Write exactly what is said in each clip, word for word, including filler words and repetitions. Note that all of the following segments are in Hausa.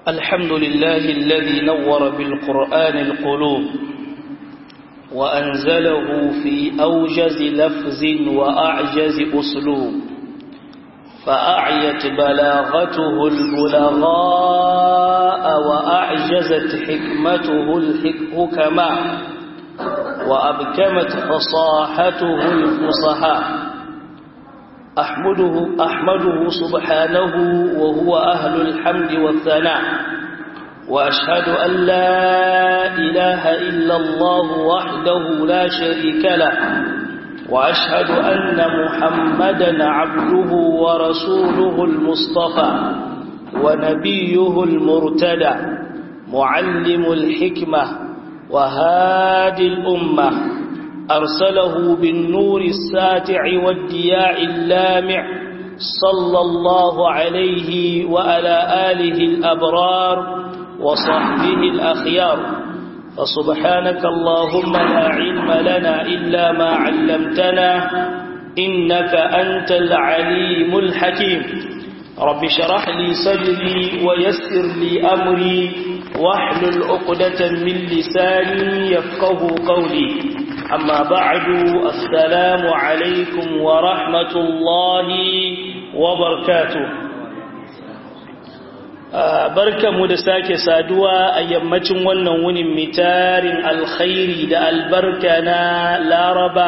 الحمد لله الذي نور بالقرآن القلوب وأنزله في أوجز لفظ وأعجز أسلوب فأعيت بلاغته البلغاء وأعجزت حكمته الحكماء وأبكمت فصاحته الفصحاء أحمده, أحمده سبحانه وهو أهل الحمد والثناء وأشهد أن لا إله إلا الله وحده لا شريك له وأشهد أن محمدا عبده ورسوله المصطفى ونبيه المرتدى معلم الحكمة وهادي الأمة أرسله بالنور الساتع والدياع اللامع صلى الله عليه وعلى آله الأبرار وصحبه الأخيار فسبحانك اللهم لا علم لنا إلا ما علمتنا إنك أنت العليم الحكيم رب شرح لي صدري ويسر لي أمري واحلل عقدة من لساني يفقه قولي أما بعد السلام عليكم ورحمة الله وبركاته barkamu da sake saduwa a yammacin wannan wunin mitarin alkhairi da albarka na laraba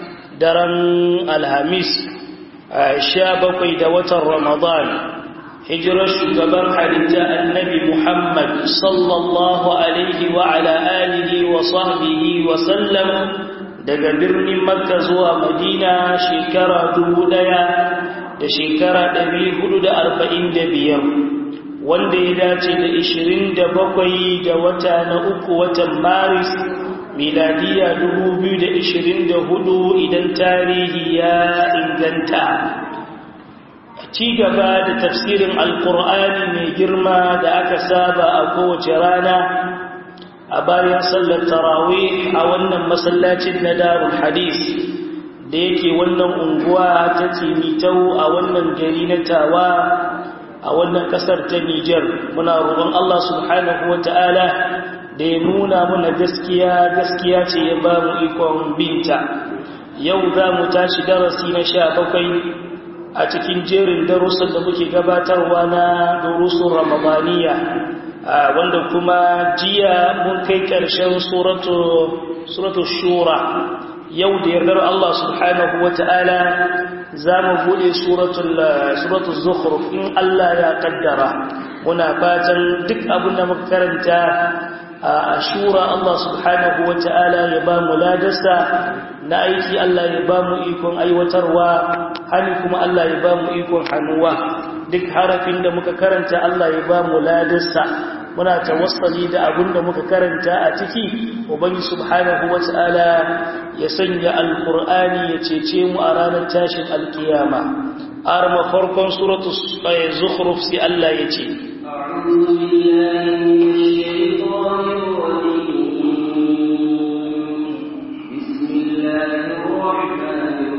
daren alhamis sha bakwai da watan ramadan hijirar shugaban halitta annabi muhammad sallallahu alaihi wa ala alihi wa sahbihi wa sallam daga birnin makka zuwa madina shekara dubu daya da shekara ɗari hudu da arba'in da biyar wanda ya dace da ishirin da bakwai da wata na uku watan maris miladiya dubu biyu da ishirin da hudu idan tarihi ya inganta ci gaba da tafsirin alkur'ani mai girma da aka saba a kowace rana a bayan sallar tarawih a wannan masallacin na darul hadis da yake wannan unguwa ta timitau a wannan gari na tawa a wannan kasar ta Nijar muna roƙon Allah subhanahu wata'ala da ya nuna mana gaskiya gaskiya ce ya ba mu ikon binta yau za mu tashi darasi na sha bakwai a cikin jerin darussan da muke gabatarwa na durusun ramadaniya wanda kuma jiya mun kai ƙarshen suratu shura yau da yardar Allah subhanahu wata'ala za mu bude suratul zukhruf in Allah ya kaddara muna fatan duk abin da muka karanta a shura Allah subhanahu wata'ala ya ba mu ladarsa na aiki Allah ya ba mu ikon aiwatarwa hani kuma Allah ya ba mu ikon hannuwa duk harafin da muka karanta Allah ya ba mu ladarsa muna tawassali da abin da muka karanta a ciki ubangi subhanahu wata'ala ya sanya alqur'ani ya cece mu a ranar tashin alkiyama arma farkon suratul zukhruf sai Allah ya ce a'udhu billahi minash shaitanir rajim bismillahir rahmanir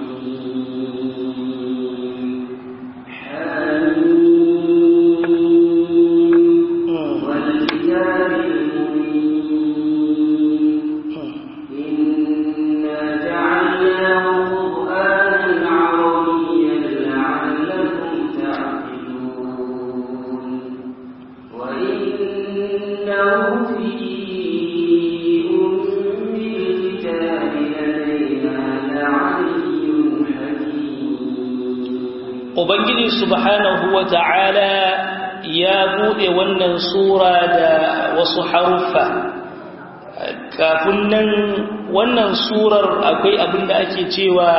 Ubangiji subhanahu wa ta'ala ya buɗe wannan sura da wasu haruffa kafin nan wannan surar akwai abin da ake cewa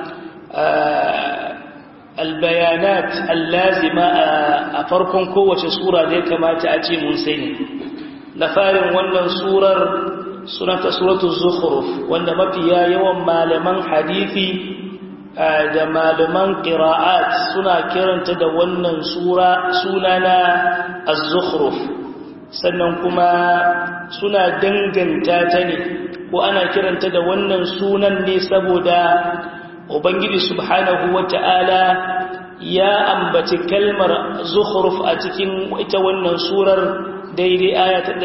albayanat allazima a farkon kowace sura da ya kamata a ce mun sani na farin wannan surar sunanta suratul zukhruf wanda mafiya yawan malaman hadisi da malaman qira'at suna kiranta da wannan sura sunana az-zukhruf sannan kuma suna danganta ta ne ko ana kiranta da wannan sunan ne saboda ubangiji subhanahu wata'ala ya ambaci kalmar zukhruf a cikin ita wannan surar daidai aya ta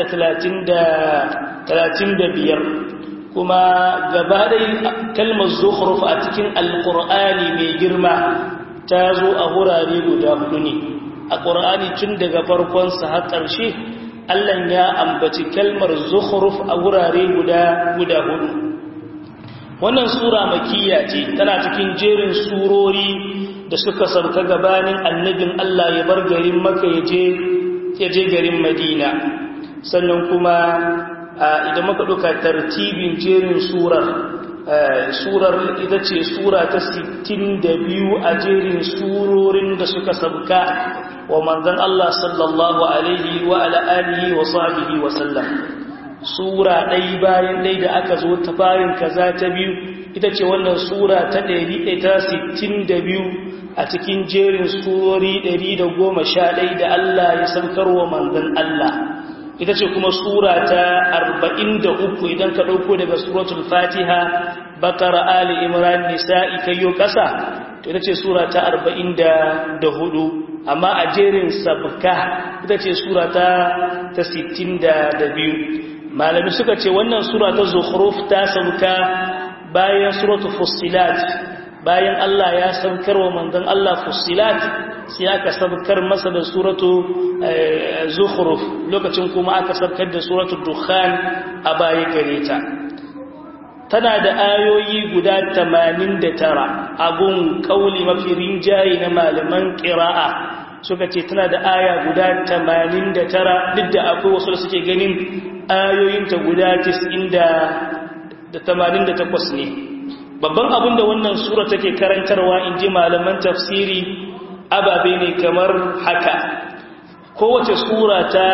talatin da biyar kuma gaba ɗaya kalmar zukhruf a cikin alqur'ani mai girma ta zo a wurare guda hudu ne a ƙur'ani tun daga farkon sa har ƙarshe Allah ya ambaci kalmar zukhruf a wurare guda guda hudu wannan sura makiyya ce tana cikin jerin surori da suka sauka gabanin annabin Allah ya bar garin Makka yaje yaje garin Madina sannan kuma idan muka duka tartibin jerin surar surar ita ce sura ta sittin da biyu a jerin surorin da suka sauka wa manzon Allah sallallahu alaihi wa ala alihi wa sahbihi wa sallam sura ɗai bayan ɗai da aka zo ta farin kaza ta biyu ita ce wannan sura ta ɗari ta sittin da biyu a cikin jerin surori ɗari da goma sha ɗai da Allah ya saukar wa manzon Allah ita ce kuma sura ta arba'in da uku idan ka ɗauko daga suratul fatiha bakara ali imran nisa'i kayo ƙasa to ita ce sura ta arba'in da hudu amma a jerin sabka ita ce sura ta sittin da biyu malami suka ce wannan sura ta zukhruf ta sauka bayan suratul fussilat bayan Allah ya saukar wa manzon Allah fussilat sai aka saukar masa da suratu zukhruf lokacin kuma aka saukar da suratul dukhan a baya gare ta tana da ayoyi guda tamanin da tara abun kauli mafi rinjaye na malaman qira'a suka ce tana da aya guda tamanin da tara duk da akwai wasu da suke ganin ayoyinta guda tis'in da tamanin da takwas ne babban abin da wannan sura take karantarwa in ji malaman tafsiri ababe ne kamar haka kowace sura ta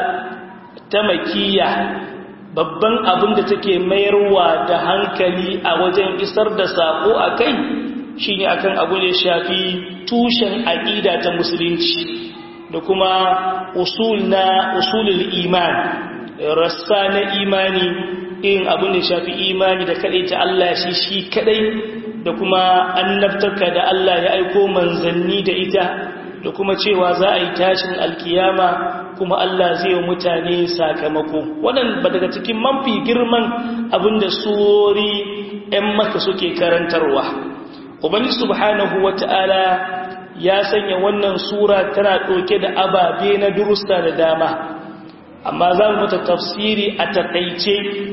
ta makiyya babban abin da take mayarwa da hankali a wajen isar da sako akai shine akan abu da shafi tushen aqida ta musulunci da kuma usul na usulul iman rassa na imani in abin da shafi imani da kadai ta Allah shi shi kadai da kuma annabtarka da Allah ya aiko manzanni da ita da kuma cewa za a yi tashin alkiyama kuma Allah zai yi mutane sakamako wannan ba daga cikin mafi girman abin da surori ɗan maka suke karantarwa ubangiji subhanahu wata'ala ya sanya wannan sura tana ɗauke da ababe na durusta da dama amma za mu mata tafsiri a takaice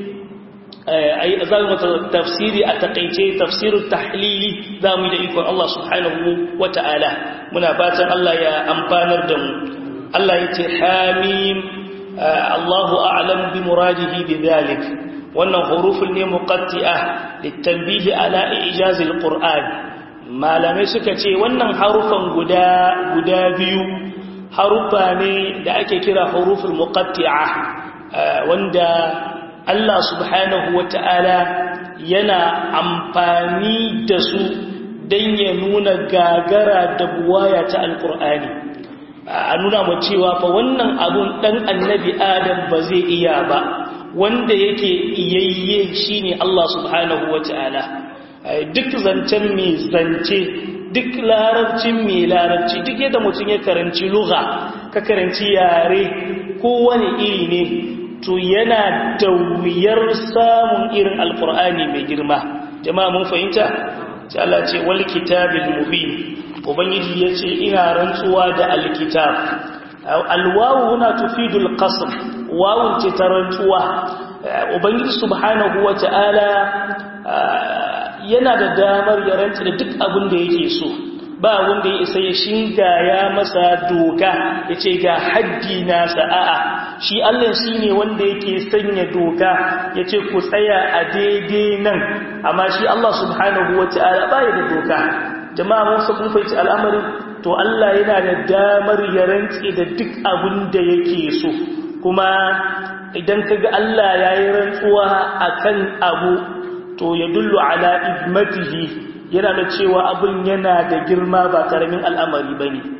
za mu mata tafsiri a takaice tafsirul tahlili za mu yi da ikon Allah subhanahu wata'ala muna fatan Allah ya amfanar da mu Allah ya ce hamim Allahu a'lam bi muradihi bi dhalik wannan hurufun ne muqatti'ah litanbihi ala ijazil qur'an malamai suka ce wannan harufan guda guda biyu harufa ne da ake kira huruful muqatti'ah wanda Allah subhanahu wata'ala yana amfani da su dan ya nuna gagara da buwaya ta alqur'ani a nuna mu cewa fa wannan abun dan annabi adam ba zai iya ba wanda yake iyayye shine Allah subhanahu wata'ala duk zancen mai zance duk larabcin mai larabci duk yadda mutum ya karanci lugha ka karanci yare kowane iri ne to yana da wuyar samun irin alqur'ani mai girma jama'a mun fahimta sai Allah ce wal kitabil mubin ubangiji yace ina rantsuwa da alkitab alwawu huna tufidul qasr wawun ce ta rantsuwa ubangiji subhanahu wata'ala yana da damar ya rantsa da duk abin da yake so ba wanda ya isa ya shinga ya masa doka ya ce ga haddi nasa a'a shi Allah shi ne wanda yake sanya doka ya ce ku tsaya a daidai nan amma shi Allah subhanahu wa ta'ala baya da doka jama'a mun sa kun fahimci al'amarin to Allah yana da damar ya rantse da duk abin da yake so kuma idan kaga Allah yayi rantsuwa akan abu to ya dullu ala izmatihi yana da cewa abun yana da girma ba karamin al'amari bane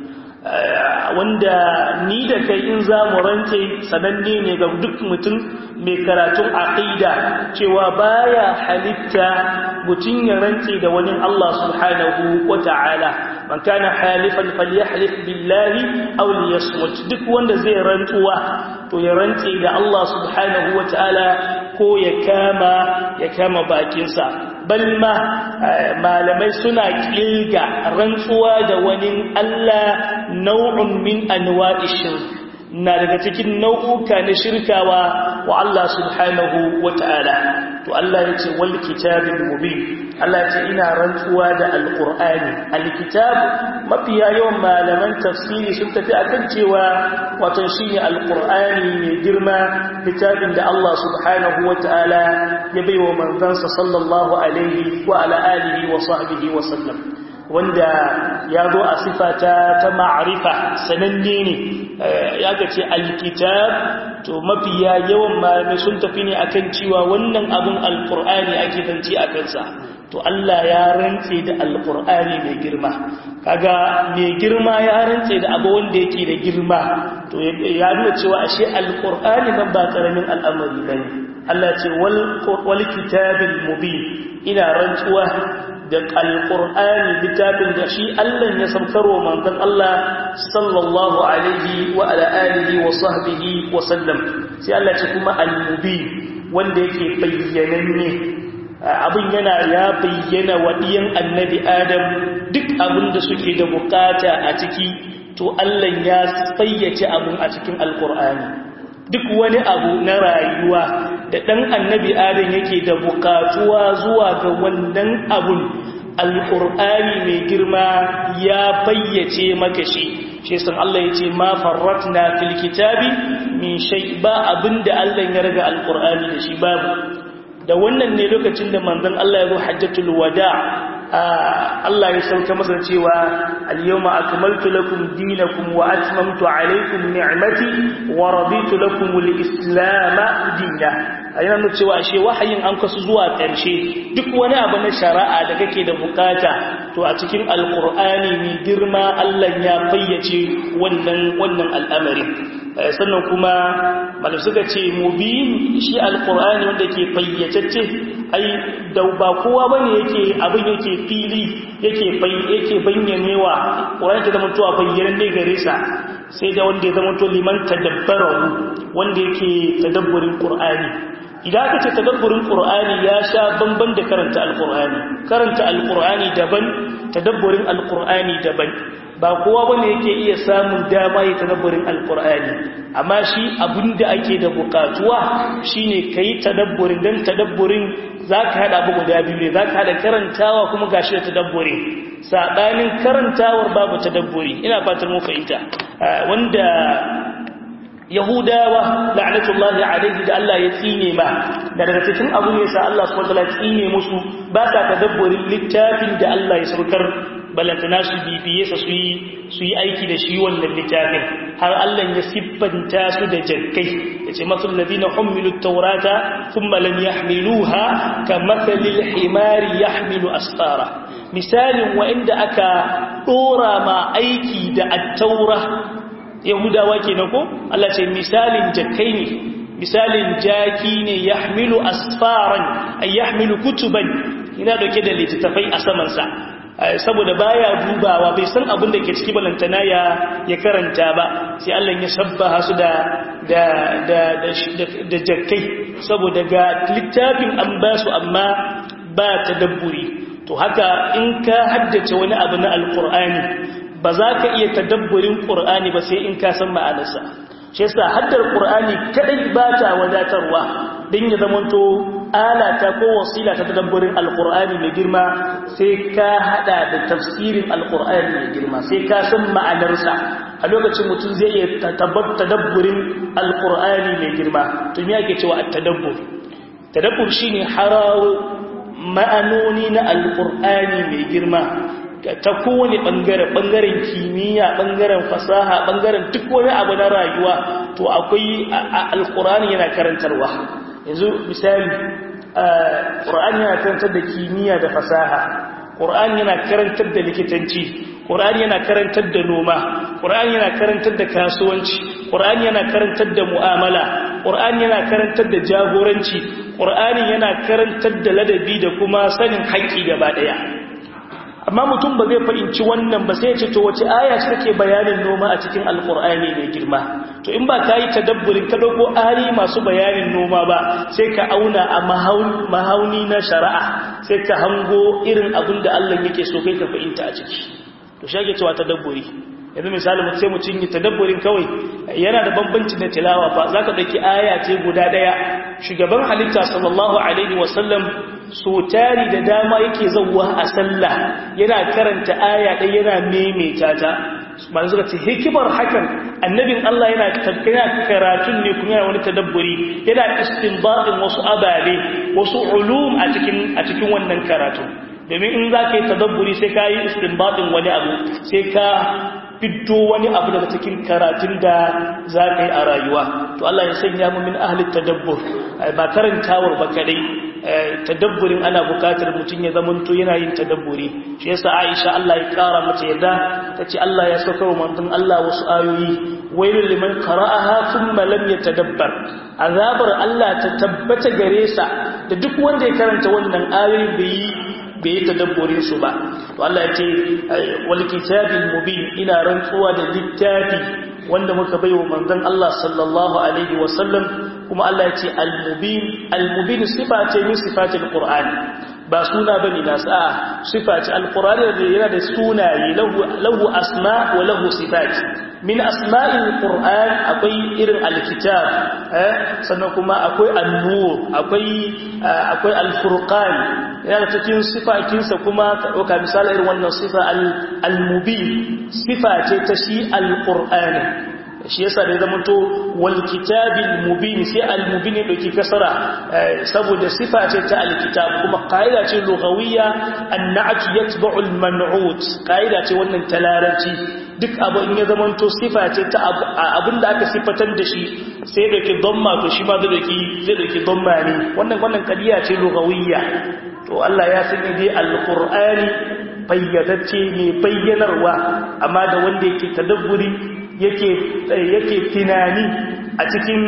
wanda ni da kai in za mu rance sananne ne ga duk mutum mai karatun aqida cewa baya halitta mutum ya rance da wani Allah subhanahu wata'ala man kana halifan falyahlif billahi aw liyasmut duk wanda zai rantsuwa to ya rance da Allah subhanahu wata'ala ko ya kama ya kama bakinsa balma malamai suna kilga rantsuwa da wani Allah nau'un min anwa'i shirk na daga cikin nau'uka na shirkawa wa Allah subhanahu wata'ala to Allah ya ce wal kitabil mubin Allah ya ce ina rantsuwa da alqur'ani alkitab mafiya yawan malaman tafsiri sun tafi akan cewa wato shine alqur'ani mai girma littafin da Allah subhanahu wata'ala ya baiwa manzansa sallallahu alaihi wa ala alihi wa sahbihi wa sallam wanda ya zo a sifata ta ma'arifa sananne ne ya ga ce alkitab to mafiya yawan malamai sun tafi ne akan cewa wannan abun alqur'ani ake zance a kansa to Allah ya rantse da alqur'ani mai girma kaga mai girma ya rantse da abu wanda yake da girma to ya nuna cewa ashe alqur'ani nan ba karamin al'amari bane Allah ce wal wal kitabil mubin ina rantsuwa da alqur'ani littafin da shi Allah ya saukarwa manzon Allah sallallahu alaihi wa ala alihi wa sahbihi wa sallam sai Allah ce kuma al-mubin wanda yake bayyananne abin yana ya bayyana wa diyan annabi Adam duk abin da suke da bukata a ciki to Allah ya fayyace abin a cikin alqur'ani duk wani abu na rayuwa da ɗan annabi adam yake da bukatuwa zuwa ga wannan abun alƙur'ani mai girma ya bayyace maka shi shi san Allah ya ce ma farratna fil kitabi min shay ba abinda Allah ya raga alƙur'ani da shi babu da wannan ne lokacin da manzon Allah ya zo hajjatul wada Allah ya sauka masa cewa al-yawma akmaltu lakum dinakum wa atmamtu alaykum ni'mati wa raditu lakum al-islam dinan ayyana nuna cewa ashe wahayin an kasu zuwa ƙarshe duk wani abu na shari'a da kake da bukata to a cikin alqur'ani ne girma Allah ya fayyace wannan wannan al'amari sannan kuma malam suka ce mubin shi alqur'ani wanda ke fayyacece ai da ba kowa bane yake abin yake fili yake yake bayyanewa qur'ani ke da mutuwa bayyanan ne gare sa sai da wanda ya zama to liman tadabbara wanda yake tadabburin qur'ani idan aka ce tadabburin qur'ani ya sha bamban da karanta alqur'ani karanta alqur'ani daban tadabburin alqur'ani daban ba kowa bane yake iya samun dama ya tadabburin alqur'ani amma shi abinda ake da bukatuwa shine kai tadabburin dan tadabburin zaka hada abu guda biyu ne zaka hada karantawa kuma gashi da tadabburi sabanin karantawar babu tadabburi ina fatan mu fahimta wanda yahudawa la'natullahi alaihi da Allah ya tsine ma da daga cikin abu ne sa Allah subhanahu wa ta'ala tsine musu ba sa tadabburin littafin da Allah ya saukar balantana su bibiye sa su yi su yi aiki da shi wannan littafin har Allah ya siffanta su da jakkai yace masul ladina humilu at-taurata thumma lam yahmiluha kamathalil himari yahmilu asfara misalin wa'inda aka dora ma aiki da at-taura yahudawa kenan ko Allah ce misalin jakkai ne misalin jaki ne yahmilu asfaran ay yahmilu kutuban ina dauke da littafai a saman sa saboda baya dubawa bai san abin da ke ciki balantana ya ya karanta ba sai Allah ya shabbaha su da da da da jakkai saboda ga littafin an ba su amma ba tadabburi to haka in ka haddace wani abu na alqur'ani ba za ka iya tadabburin qur'ani ba sai in ka san ma'anarsa shi yasa haddar qur'ani kadai ba ta wadatarwa din ya zamanto alata ko wasila ta tadabburin alqur'ani mai girma sai ka hada da tafsirin alqur'ani mai girma sai ka san ma'anarsa a lokacin mutum zai iya tadabburin alqur'ani mai girma to me yake cewa at-tadabbur tadabbur shine harawo ma'anoni na alqur'ani mai girma ta kowane bangare bangaren kimiyya bangaren fasaha bangaren duk wani abu na rayuwa to akwai alqur'ani yana karantarwa yanzu misali qur'ani yana karantar da kimiyya da fasaha qur'ani yana karantar da likitanci Qur'ani yana karantar da noma, Qur'ani yana karantar da kasuwanci, Qur'ani yana karantar da mu'amala, Qur'ani yana karantar da jagoranci, Qur'ani yana karantar da ladabi da kuma sanin haƙƙi gaba ɗaya. Amma mutum ba zai fahimci wannan ba sai ya ce to wace aya ce take bayanin noma a cikin Alƙur'ani mai girma. To in ba ka yi tadabburin ka dauko ayoyi masu bayanin noma ba sai ka auna a mahauni na shari'a sai ka hango irin abin da Allah yake so kai ka fahimta a ciki. To shage cewa tadabburi. Yanzu misali mu sai mutum yi tadabburin kawai yana da bambanci da tilawa ba za ka dauki aya ce guda daya shugaban halitta sallallahu alaihi wasallam so tari da dama yake zawwa a sallah yana karanta aya ɗaya yana maimaita ta ba suka ce hikimar hakan annabin Allah yana tafiya karatun ne kuma yana wani tadabburi yana istinbatin wasu ababe wasu ulum a cikin a cikin wannan karatu domin in za ka yi tadabburi sai ka yi istinbatin wani abu sai ka fiddo wani abu daga cikin karatun da za ka yi a rayuwa to Allah ya sanya mu min ahli tadabbur ba karantawar ba kadai tadabburin ana bukatar mutum ya zamanto yana yin tadabburi shi yasa Aisha Allah ya kara mata yadda tace Allah ya saukar manzon Allah wasu ayoyi wailul liman qara'aha thumma lam yatadabbar azabar Allah ta tabbata gare sa da duk wanda ya karanta wannan ayoyi bai bai yi tadabburin su ba to Allah ya ce wal kitabil mubin ina rantsuwa da littafi wanda muka baiwa manzon Allah sallallahu alaihi wasallam kuma Allah ya ce al-mubin al-mubin sifa ce min sifatil qur'ani ba suna bane nasa sifa ce al-qur'ani da yana da sunaye lahu lahu asma wa lahu sifat min asma'il qur'an akwai irin al-kitab eh sannan kuma akwai an-nur akwai akwai al-furqan yana cikin sifakinsa kuma ka dauka misali irin wannan sifa al-mubin sifa ce ta shi al-qur'ani shi yasa da zama to wal kitabil mubin sai al mubin dauki kasara saboda sifa ce ta al kitab kuma qaida ce lughawiyya an-na'at yatba'u al man'ut qaida ce wannan talarabci duk abu in ya zama to sifa ce ta abinda aka sifatar da shi sai dauki dhamma to shi ma zai dauki zai dauki dhamma ne wannan wannan qadiya ce lughawiyya to Allah ya sanya dai al-qur'ani bayyadacce ne bayyanarwa amma da wanda yake tadabburi yake yake tunani a cikin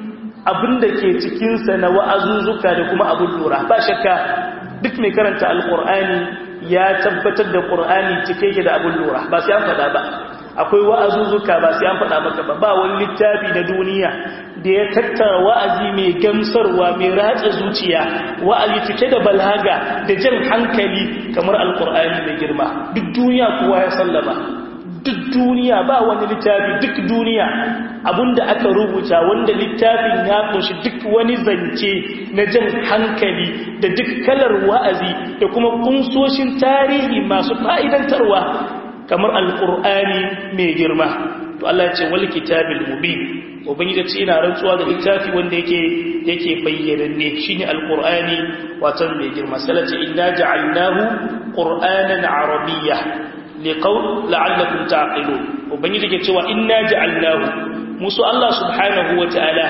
abin da ke cikinsa na wa'azuzzuka da kuma abin lura ba shakka duk mai karanta alƙur'ani ya tabbatar da ƙur'ani cike yake da abin lura ba sai an faɗa ba akwai wa'azuzzuka ba sai an faɗa maka ba ba wani littafi na duniya da ya tattara wa'azi mai gamsarwa mai ratsa zuciya wa'azi cike da balaga da jan hankali kamar alƙur'ani mai girma duk duniya kowa ya sallama duk duniya ba wani littafi duk duniya abinda aka rubuta wanda littafin ya kunshi duk wani zance na jan hankali da duk kalar wa'azi da kuma kunsoshin tarihi masu fa'idantarwa kamar alqur'ani mai girma to Allah ya ce wal kitabil mubin ubangiji ce ina rantsuwa da littafi wanda yake yake bayyananne shine alqur'ani wato mai girma salati inna ja'alnahu qur'anan arabiyya liqaul la'allakum ta'qilun ubangiji ke cewa inna ja'alnahu musu Allah subhanahu wata'ala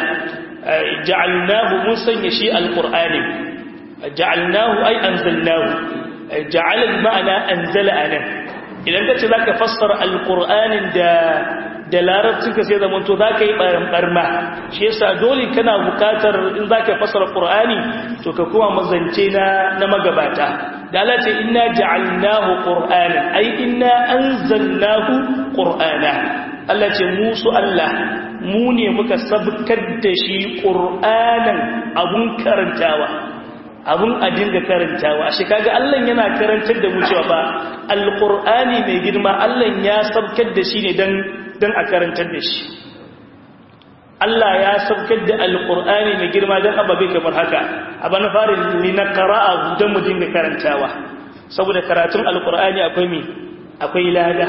ja'alnahu mun sanya shi alqur'ani ja'alnahu ay anzalnahu ja'ala al-ma'na anzala ana idan kace zaka fassara alqur'anin da da larabcin ka sai zaman to zaka yi barma shi yasa dole kana bukatar in zaka fassara qur'ani to ka kuma mazance na na magabata da Allah ce inna ja'alnahu qur'anan ai inna anzalnahu qur'ana Allah ce musu Allah mu ne muka sabkar da shi qur'anan abun karantawa abun a dinga karantawa shi kaga Allah yana karantar da mu cewa ba alqur'ani mai girma Allah ya sabkar da shi ne dan dan a karantar da shi Allah ya sabkar da alqur'ani mai girma dan ababe kamar haka abana farin ni na qira'a dan mu dinga karantawa saboda karatun alqur'ani akwai mi akwai lada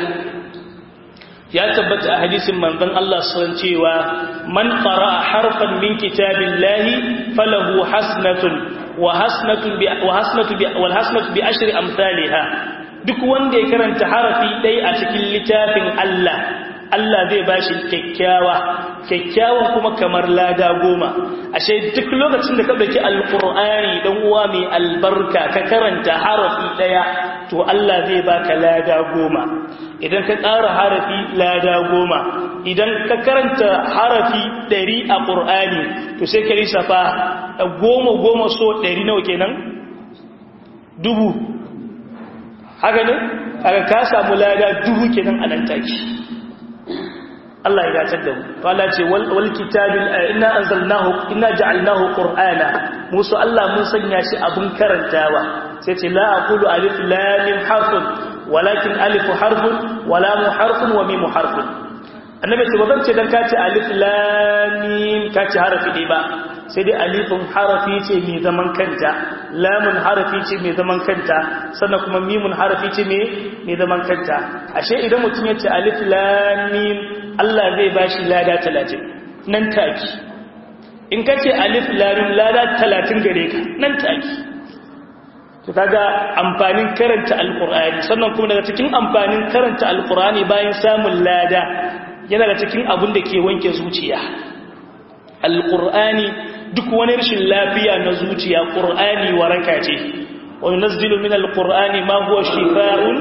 ya tabbata a hadisin manzon Allah sallallahu cewa man qara'a harfan min kitabillahi falahu hasnatun wa hasnatun bi wa hasnatu bi wal hasnatu bi ashri amsalha duk wanda ya karanta harafi dai a cikin littafin Allah Allah zai bashi kyakkyawa kyakkyawan kuma kamar lada goma ashe duk lokacin da ka dauki alqur'ani dan uwa mai albarka ka karanta harafi daya to Allah zai baka lada goma idan ka ƙara harafi lada goma idan ka karanta harafi ɗari a qur'ani to sai ka lissafa goma goma so ɗari nawa kenan dubu haka ne aka ka samu lada dubu kenan a nan take Allah ya dace da mu to Allah ce wal kitabil inna anzalnahu inna ja'alnahu qur'ana musu Allah mun sanya shi abun karantawa sai ce la aqulu alif lam mim harfun walakin alif harfun wa lam harfun wa mim harfun annabi ce bazan ce dan ka ce alif lam mim ka ce harafi dai ba sai dai alifun harafi ce mai zaman kanta lamun harafi ce mai zaman kanta sannan kuma mimun harafi ce mai zaman kanta ashe idan mutum ya ce alif lam mim Allah zai bashi lada talatin nan take in ka ce alif lam mim lada talatin gare ka nan take to kaga amfanin karanta alqur'ani sannan kuma daga cikin amfanin karanta alqur'ani bayan samun lada yana da cikin abin da ke wanke zuciya alqur'ani duk wani rashin lafiya na zuciya qur'ani waraka ce wa yunzilu min alqur'ani ma huwa shifaa'un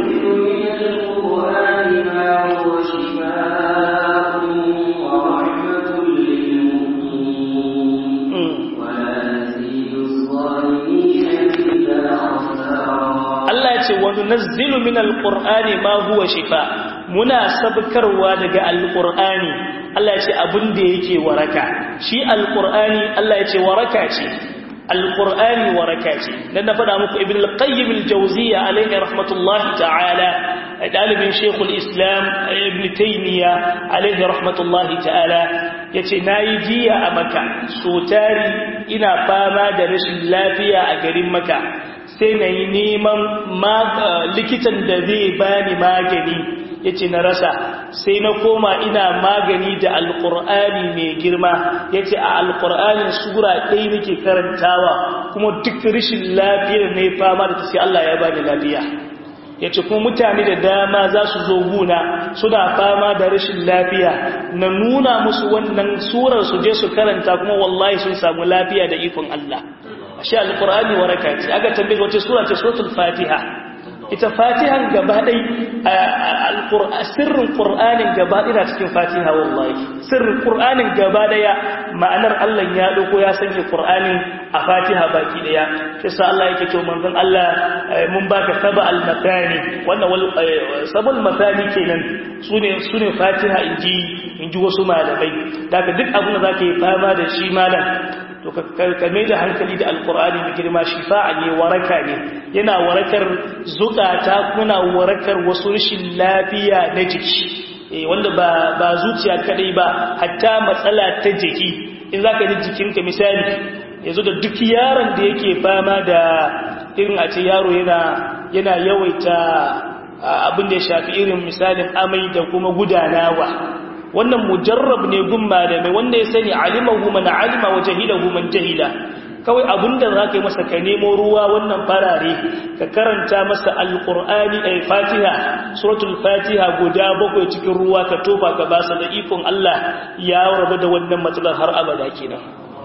wa rahmatun lil mu'minin wa la yazidu adh-dhalimina illa khasara Allah ya ce wa yunzilu min alqur'ani ma huwa shifaa' muna sabkarwa daga alqur'ani Allah ya ce abin da yake waraka shi alqur'ani Allah ya ce waraka ce alqur'ani waraka ce dan na faɗa muku ibn al-qayyim al-jawziyya alayhi rahmatullahi ta'ala dalibin shaykhul islam ibn taymiya alayhi rahmatullahi ta'ala yace nayi jiya a Makka so tari ina fama da rashin lafiya a garin Makka sai nayi neman likitan da zai bani magani yace na rasa sai na koma ina magani da alqur'ani mai girma yace a alqur'ani sura ɗaya nake karantawa kuma duk rishin lafiyar ne fama da sai Allah ya bani lafiya yace kuma mutane da dama za su zo guna suna fama da rishin lafiya na nuna musu wannan surar su je su karanta kuma wallahi sun samu lafiya da ikon Allah ashe alqur'ani waraka ce aka tambaye wace sura ce suratul fatiha ita fatihan gaba dai sirrin qur'anin gaba ina cikin fatiha wallahi sirrin qur'anin gaba daya ma'anar Allah ya dauko ya sanya qur'anin a fatiha baki daya kisa Allah yake cewa manzon Allah mun baka saba al-mathani wannan sabul mathani kenan sune sune fatiha inji inji wasu malamai daga duk abin da zaka yi fama da shi malam to ka mai da hankali da alkur'ani da girma shifa'a ne waraka ne yana warakar zukata kuna warakar wasu rashin lafiya na jiki eh wanda ba ba zuciya kadai ba hatta matsala ta jiki in zaka ji jikinka misali yanzu da duk yaron da yake fama da irin a ce yaro yana yana yawaita abin da ya shafi irin misalin amai da kuma gudanawa wannan mujarrab ne gun malamai wanda ya sani alimahu man alima wa jahilahu man jahila kawai abinda zaka yi masa ka nemo ruwa wannan farare ka karanta masa alqur'ani ay fatiha suratul fatiha guda bakwai cikin ruwa ka tofa ka basa da ikon Allah ya rabu da wannan matsalar har abada kenan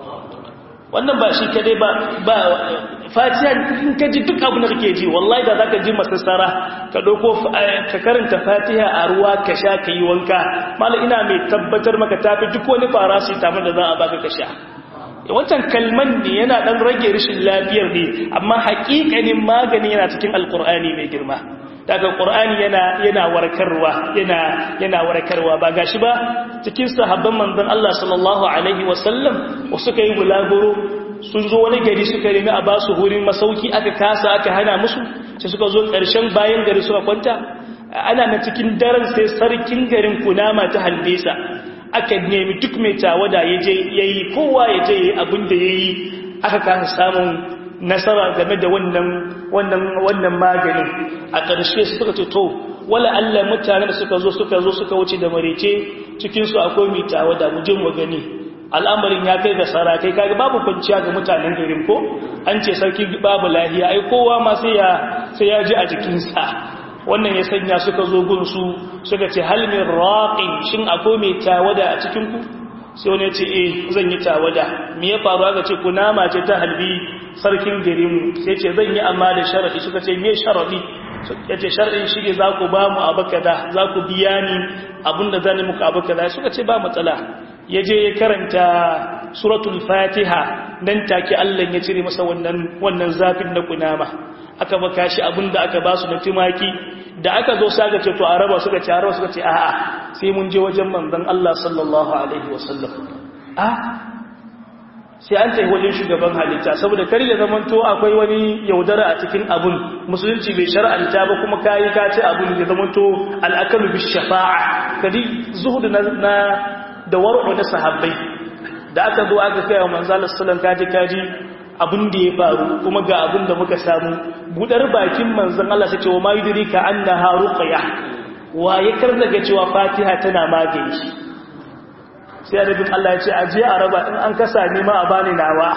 wannan ba shi kadai ba ba fatiha in ka ji duk abin da kake ji wallahi da zaka ji masassara ka dauko ka karanta fatiha a ruwa ka sha kai wanka mallan ina mai tabbatar maka tafi duk wani farasi tamin da za a baka ka sha wancan kalman ne yana dan rage rashin lafiyar ne amma haƙiƙanin magani yana cikin alqur'ani mai girma daga qur'ani yana yana warkarwa yana yana warkarwa ba gashi ba cikin sahabban manzon Allah sallallahu alaihi wasallam wasu kai bulaguro sun zo wani gari suka nemi a basu hurin masauki aka kasa aka hana musu sai suka zo ƙarshen bayan gari suka kwanta ana na cikin daren sai sarkin garin kunama ta halbesa aka nemi duk mai tawada yaje yayi kowa yaje yayi abin da yayi aka kasa samun nasara game da wannan wannan wannan maganin a ƙarshe suka ce to wala Allah mutanen da suka zo suka zo suka wuce da marece cikin su akwai mai tawada mu je mu gani al'amarin ya kai ga sarakai kaga babu kwanciya ga mutanen garin ko an ce sarki babu lafiya ai kowa ma sai ya sai ya ji a jikinsa wannan ya sanya suka zo gunsu suka ce hal min raqin shin akwai mai tawada a cikin ku sai wani ya ce eh zan yi tawada me ya faru aka ce kunama ce ta halbi sarkin garinmu sai ce zan yi amma da sharadi suka ce me sharadi ya ce sharadin shi ne za ku ba mu abu kaza za ku biya ni abinda zan muku abu kaza suka ce ba matsala ya je ya karanta suratul fatiha nan take Allah ya cire masa wannan wannan zafin na kunama aka baka shi abinda aka ba su na tumaki da aka zo saka ce to araba suka ce araba suka ce a'a sai mun je wajen manzon Allah sallallahu alaihi wasallam a sai an tafi wajen shugaban halitta saboda kar ya zamanto akwai wani yaudara a cikin abun musulunci bai shar'anta ba kuma kai ka ce abun ya zamanto al-akalu bis shafa'a kadi zuhud na da war'u na sahabbai da aka zo aka kai wa manzon Allah sallallahu alaihi wasallam kaji abin da ya faru kuma ga abin da muka samu budar bakin manzon Allah sai ce wa maydrika annaha ruqya wa ya karzaga cewa fatiha tana magani sai annabin Allah ya ce aje a raba in an kasa ni ma a bani nawa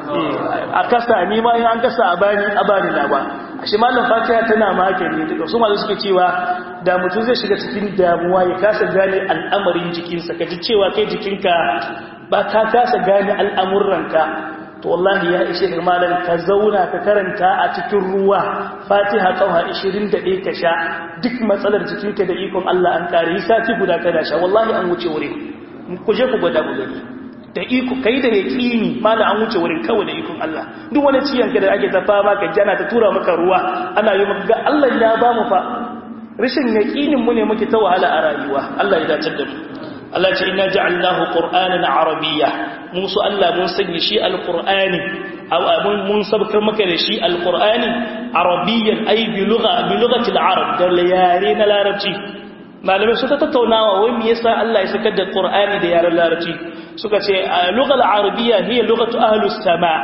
a kasa ni ma in an kasa a bani a bani nawa ashe mallam fatiha tana magani daga su mallam suke cewa da mutum zai shiga cikin damuwa ya kasa gane al'amarin jikinsa kaji cewa kai jikinka ba ka kasa gane al'amuranka to wallahi ya ishe ka malam ka zauna ka karanta a cikin ruwa fatiha kawa ishirin da ɗaya ka sha duk matsalar jikinka da ikon Allah an kare yi sati guda kana sha wallahi an wuce wurin ku je ku gwada ku gani da iko kai da yaqini malam an wuce wurin kawai da ikon Allah duk wani ciyan ka da ake ta fama ka jana ta tura maka ruwa ana yi maka Allah ya ba mu fa rashin yaqinin mu ne muke ta wahala a rayuwa Allah ya dace da mu Allah ce inna ja'alnahu qur'anan arabiyya musu Allah mun sanya shi alqur'ani aw mun sabkar maka da shi alqur'ani arabiyyan ay bi lugha bi lughati al-arab da yare na larabci malamai suka tattaunawa wai me yasa Allah ya saka da qur'ani da yaren larabci suka ce lughal arabiyya hiya lughatu ahli as-sama'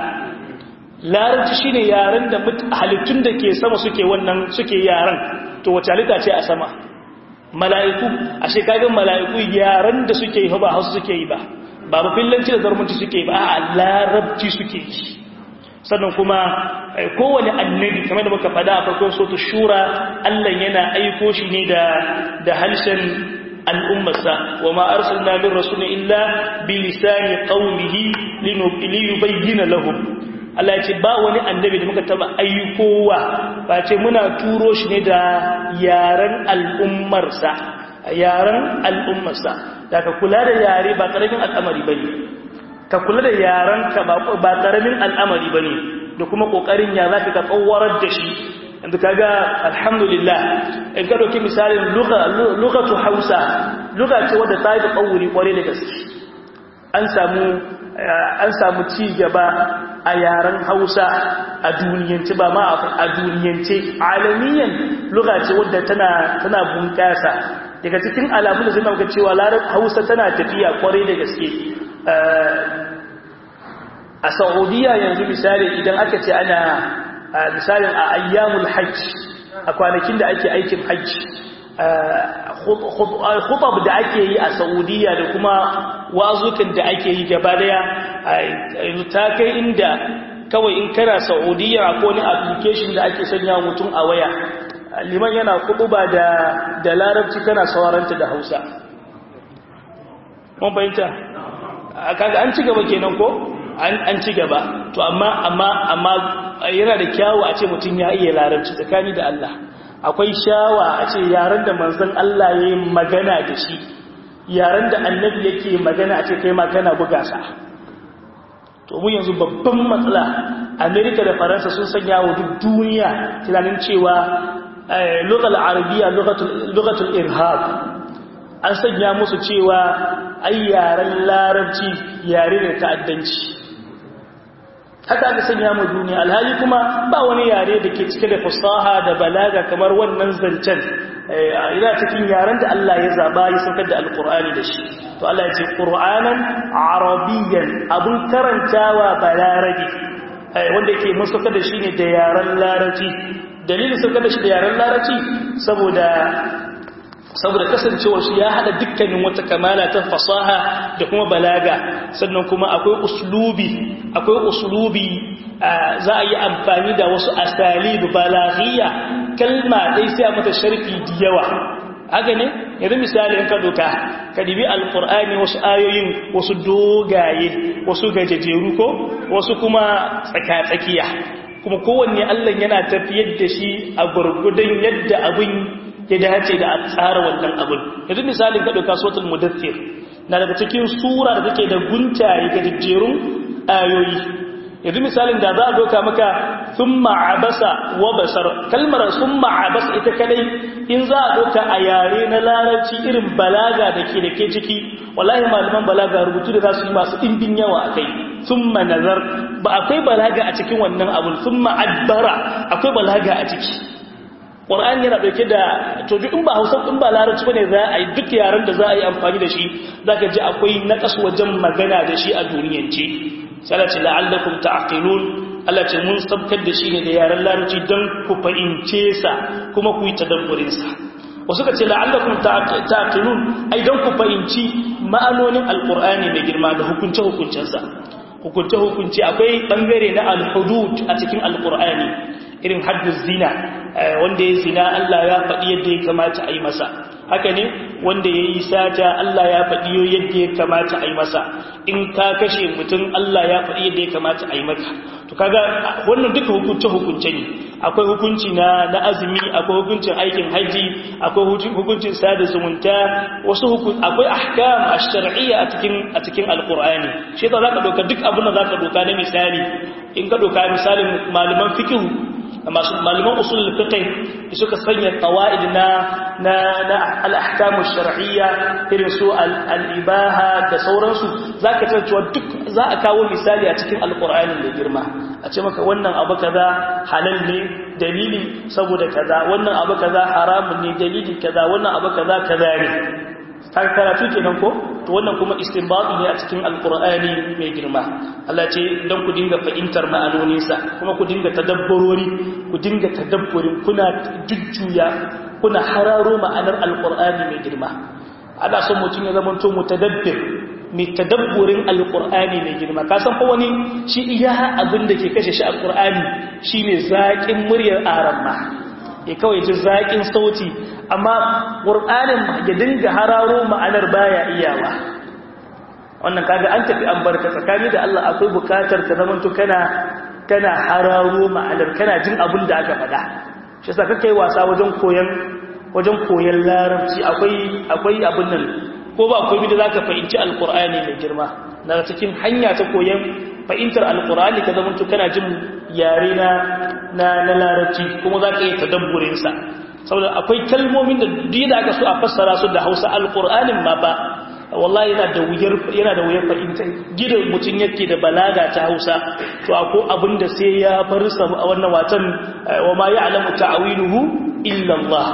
larabci shine yaren da halittun da ke sama suke wannan suke yaren to wace halitta ce a sama mala'iku a shekagen mala'iku yaran da suke yi ba hausa suke yi ba ba fillanci da zarmunci suke yi ba a larabci suke yi sannan kuma kowane annabi kamar da muka fada a farkon sotu shura Allah yana aiko shi ne da da harshen al'ummarsa wa ma arsalna min rasulin illa bi lisani qaumihi linubayyana lahum Allah ya ce ba wani annabi da muka taba aikowa ba ce muna turo shi ne da yaren al'ummarsa yaren al'ummarsa da ka kula da yare ba karamin al'amari bane ka kula da yaren ka ba karamin al'amari bane da kuma kokarin ya zaka ka tsawarar da shi inda kaga alhamdulillah in ka dauki misalin lugha lughatu hausa lugha ce wadda ta yi da tsawuri kware da gaske an samu an samu ci gaba a yaren hausa a duniyance ba ma a duniyance alamiyan lugha ce wadda tana tana bunƙasa daga cikin alamun da zai maka cewa larabci hausa tana tafiya kwarai da gaske a saudiya yanzu misali idan aka ce ana misalin a ayyamul hajj a kwanakin da ake aikin hajj khutab da ake yi a saudiya da kuma wazukan da ake yi gaba daya yanzu ta kai inda kawai in kana saudiya ko wani application da ake sanya mutum a waya liman yana kutuba da da larabci kana sauranta da hausa mun bayyana kaga an ci gaba kenan ko an an ci gaba to amma amma amma yana da kyawu a ce mutum ya iya larabci tsakani da Allah akwai shawa a ce yaren da manzon Allah ya yi magana da shi yaren da annabi yake magana a ce kai ma kana buga sa to mu yanzu babban matsala America da Faransa sun sanya wa duk duniya tunanin cewa lughal arabiyya lughatul lughatul irhab an sanya musu cewa ai yaren larabci yare ne ta'addanci haka aka sanya mu duniya alhali kuma ba wani yare da ke cike da fasaha da balaga kamar wannan zancen ina cikin yaren da Allah ya zaba ya saukar da alqur'ani da shi to Allah ya ce qur'anan arabiyyan abun karantawa balarabi wanda yake mun saukar da shi ne da yaren larabci dalilin saukar da shi da yaren larabci saboda saboda kasancewar shi ya hada dukkanin wata kamala ta fasaha da kuma balaga sannan kuma akwai uslubi akwai uslubi za a yi amfani da wasu asalib balaghiya kalma dai sai a mata sharfi da yawa haka ne yanzu misali in ka doka ka dibi alqur'ani wasu ayoyin wasu dogaye wasu gajejeru ko wasu kuma tsaka-tsakiya kuma kowanne Allah yana tafiyar da shi a gurgudan yadda abin ya dace da a tsara wannan abin yanzu misali ka doka suratul mudaththir na daga cikin sura da take da guntaye gajejerun ayoyi yanzu misalin da za a doka maka summa abasa wa basar kalmar summa abasa ita kadai in za a doka a yare na larabci irin balaga da ke da ke ciki wallahi malaman balaga rubutu da za su yi masu ɗimbin yawa a kai summa nazar ba akwai balaga a cikin wannan abun summa adbara akwai balaga a ciki ƙwar'an yana ɗauke da to duk in ba hausa in ba larabci ba ne za a yi duk yaren da za a yi amfani da shi za ka ji akwai naƙas wajen magana da shi a duniyance sai Allah ce la'allakum ta'qilun Allah ce mun sabkar da shi ne da yaren larabci don ku fahimce sa kuma ku yi tadabburin sa wasu ka ce la'allakum ta'qilun ai don ku fahimci ma'anonin alqur'ani mai girma da hukunce hukuncen sa hukunce hukunci akwai bangare na alhudud a cikin alqur'ani irin haddus zina wanda ya zina Allah ya faɗi yadda ya kamata a yi masa haka ne wanda ya yi sata Allah ya faɗi yadda ya kamata a yi masa in ka kashe mutum Allah ya faɗi yadda ya kamata a yi maka to kaga wannan duka hukunce hukunce ne akwai hukunci na na azumi akwai hukuncin aikin haji akwai hukuncin sada zumunta wasu hukun akwai ahkam ash-shar'iyya a cikin a cikin alqur'ani shi yasa zaka doka duk abin da zaka doka na misali in ka doka misalin malaman fiqh masu malaman usulul fiqh suka sanya qawaid na na na al-ahkam ash-shar'iyya irin su al-ibaha da sauransu zaka cewa duk za a kawo misali a cikin alqur'ani da girma a ce maka wannan abu kaza halal ne dalili saboda kaza wannan abu kaza haramun ne dalili kaza wannan abu kaza kaza ne har karatu kenan ko to wannan kuma istinbati ne a cikin alqur'ani mai girma Allah ce dan ku dinga fahimtar ma'anoninsa kuma ku dinga tadabburori ku dinga tadabburin kuna jujjuya kuna hararo ma'anar alqur'ani mai girma ana son mutum ya zama to mutadabbir mai tadabburin alqur'ani mai girma ka san fa wani shi iya abin da ke kashe shi alqur'ani shine zaƙin muryar aramma ya kawai ji zaƙin sauti amma ƙur'anin ya dinga hararo ma'anar baya iyawa wannan kaga an tafi an barka tsakani da Allah akwai bukatar ka zamanto kana kana hararo ma'anar kana jin abin da aka faɗa shi yasa kake wasa wajen koyan wajen koyan larabci akwai akwai abin nan ko ba akwai bida zaka fahimci alqur'ani mai girma daga cikin hanya ta koyan fahimtar alqur'ani ka zamanto kana jin yare na na na larabci kuma zaka yi tadabburin sa saboda akwai kalmomin da duk da aka so a fassara su da Hausa alqur'anin ma ba wallahi yana da wuyar yana da wuyar fahimta gidan mutun yake da balaga ta Hausa to akwai abinda sai ya farsa wannan watan wa ma ya'lamu ta'wiluhu illa Allah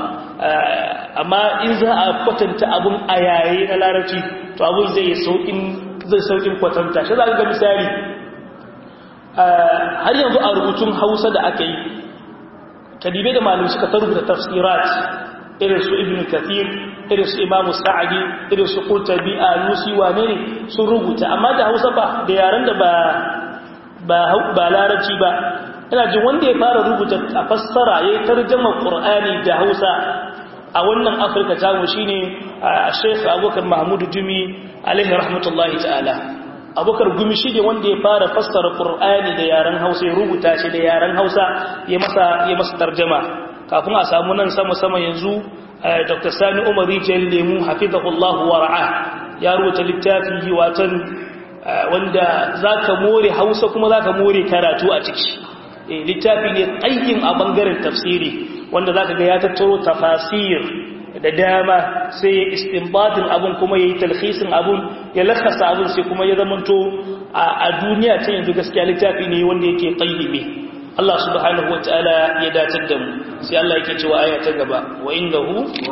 amma in za a kwatanta abun ayaye na larabci to abun zai saukin zai saukin kwatanta shi za ga misali har yanzu a rubutun Hausa da aka yi kadibe da malami suka rubuta tafsirat irin su ibn kathir irin su imam sa'adi irin su qurtubi alusi wane ne sun rubuta amma da Hausa ba da yaran da ba ba ba larabci ba ina jin wanda ya fara rubuta a fassara yayin tarjuma qur'ani da Hausa a wannan Afirka ta mu shine Sheikh Abubakar Mahmud Jumi alaihi rahmatullahi ta'ala Abubakar Gumi shi ne wanda ya fara fassara qur'ani da yaran Hausa ya rubuta shi da yaran Hausa ya masa ya masa tarjuma kafin a samu nan sama-sama yanzu Dr. Sani Umar Rijal Lemu hafizahullahu wa ra'a ya rubuta littafi watan wanda zaka more Hausa kuma zaka more karatu a ciki eh littafi ne qayyin a bangaren tafsiri wanda zaka ga ya tattaro tafasir da dama sai ya istinbatin abun kuma yayi talhisin abun ya lakasa abun sai kuma ya zamanto a duniya ta yanzu gaskiya littafi ne wanda yake qayyime Allah subhanahu wataala ya datar da mu sai Allah yake cewa aya ta gaba wa innahu wa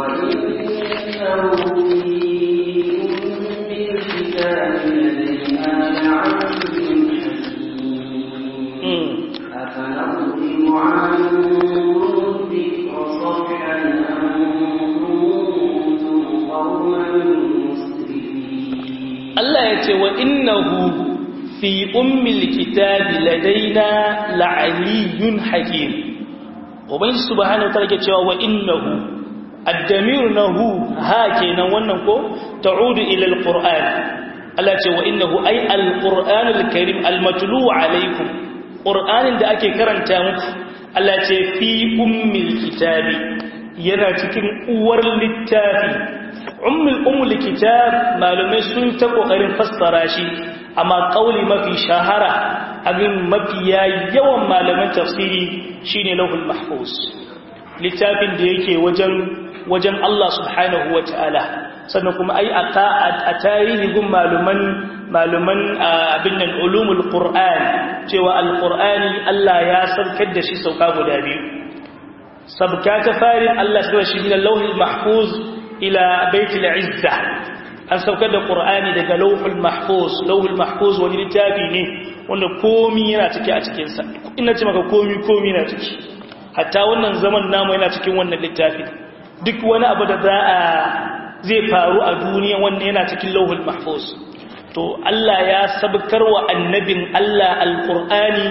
Allah ya ce wa innahu fi ummil kitabi ladaina la'aliyyun hakim ubangi subhanahu wataala ke cewa wa innahu ad-damir nahu ha kenan wannan ko ta'udu ila al-qur'an Allah ce wa innahu ay al-qur'an al-karim al-matlu alaykum qur'anin da ake karanta muku Allah ce fi ummil kitabi yana cikin uwar littafi ummul ummul kitab malumai sun ta kokarin fassara shi amma kauli mafi shahara abin mafiya yawan malaman tafsiri shine lauhul mahfuz littafin da yake wajen wajen Allah subhanahu wataala sannan kuma ai a tarihi gun maluman maluman abin nan ulumul qur'an cewa alqur'ani Allah ya saukar da shi sauka guda biyu sabka ta farin Allah sai shi min lauhul mahfuz ila baitul izza an saukar da qur'ani daga lauhul mahfuz lauhul mahfuz wani littafi ne wanda komi yana cike a cikin sa ina ce maka komi komi yana ciki hatta wannan zaman namu yana cikin wannan littafi duk wani abu da za a zai faru a duniya wanda yana cikin lauhul mahfuz to Allah ya sabkar wa annabin Allah alqur'ani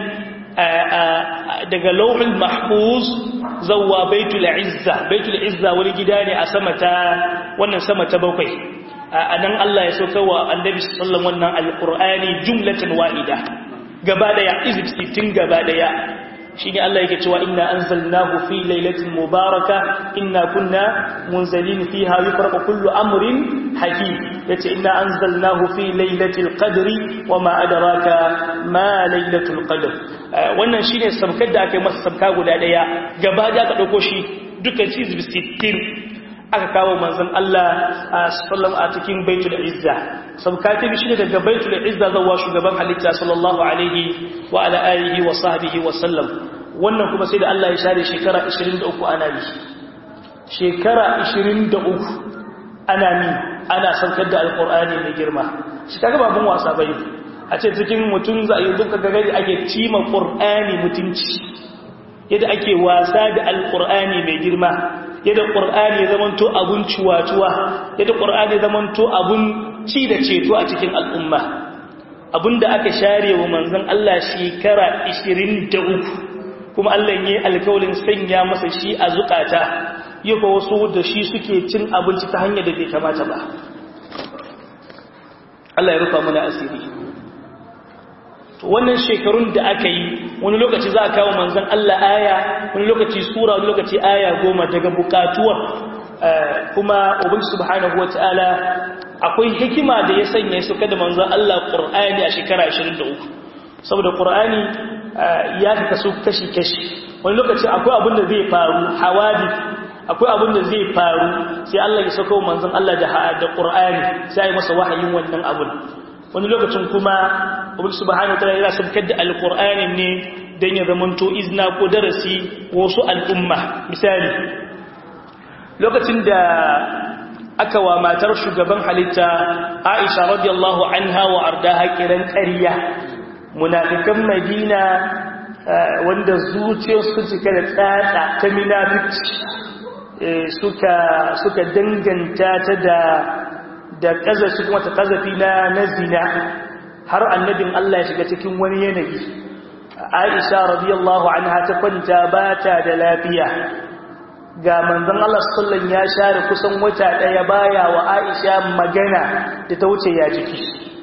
daga lauhul mahfuz zawwa baitul izza baitul izza wani gida ne a sama ta wannan sama ta bakwai anan Allah ya sauka wa annabi sallallahu wannan alqur'ani jumlatan wahida gaba daya izib sittin gaba daya shine Allah yake cewa inna anzalnahu fi lailatin mubaraka inna kunna munzalin fiha yufraqu kullu amrin hakim yace inna anzalnahu fi lailatul qadri wama adraka ma lailatul qadr wannan shine sabkar da aka masa sabka guda daya gaba da aka dauko shi dukan shi sittin aka kawo manzon Allah sallallahu a cikin baitul izza sabka ta bi shine daga baitul izza zuwa shugaban halitta sallallahu alaihi wa ala alihi wa sahbihi wa sallam wannan kuma sai da Allah ya share shekara ishirin da uku ana yi shekara ishirin da uku ana ni ana saukar da alqur'ani mai girma shi kaga babun wasa bai a ce cikin mutum za a yi duka gagari ake cima qur'ani mutunci yadda ake wasa da alqur'ani mai girma yadda ƙur'ani ya zamanto abun ciwa-ciwa yadda ƙur'ani ya zamanto abun ci da ceto a cikin al'umma abinda aka share wa manzon Allah shekara ishirin da uku kuma Allah ya yi alkawalin sanya masa shi a zukata yau fa wasu da shi suke cin abinci ta hanyar da bai kamata ba Allah ya rufa mana asiri to wannan shekarun da aka yi wani lokaci za a kawo manzon Allah aya wani lokaci sura wani lokaci aya goma daga bukatuwar kuma ubangiji subhanahu wataala akwai hikima da ya sanya su kada manzon Allah Qur'ani a shekara ashirin da uku saboda Qur'ani ya kasu kashi kashi wani lokaci akwai abin da zai faru hawadith akwai abin da zai faru sai Allah ya saka manzon Allah da da Qur'ani sai ya masa wahayin wannan abun wani lokacin kuma ubangiji subhanahu wataala yana sabkar da alqur'ani ne dan ya zamanto izna ko darasi wasu al'umma misali lokacin da aka wa matar shugaban halitta Aisha radiyallahu anha wa ardaha kiran ƙarya munafikan Madina wanda zuciyarsu cike da tsatsa ta munafici suka suka danganta ta da da kazafi kuma ta kazafi na na zina har annabin Allah ya shiga cikin wani yanayi Aisha radiyallahu anha ta kwanta bata da lafiya ga manzon Allah sallallahu ya share kusan wata daya baya wa Aisha magana da ta wuce ya jiki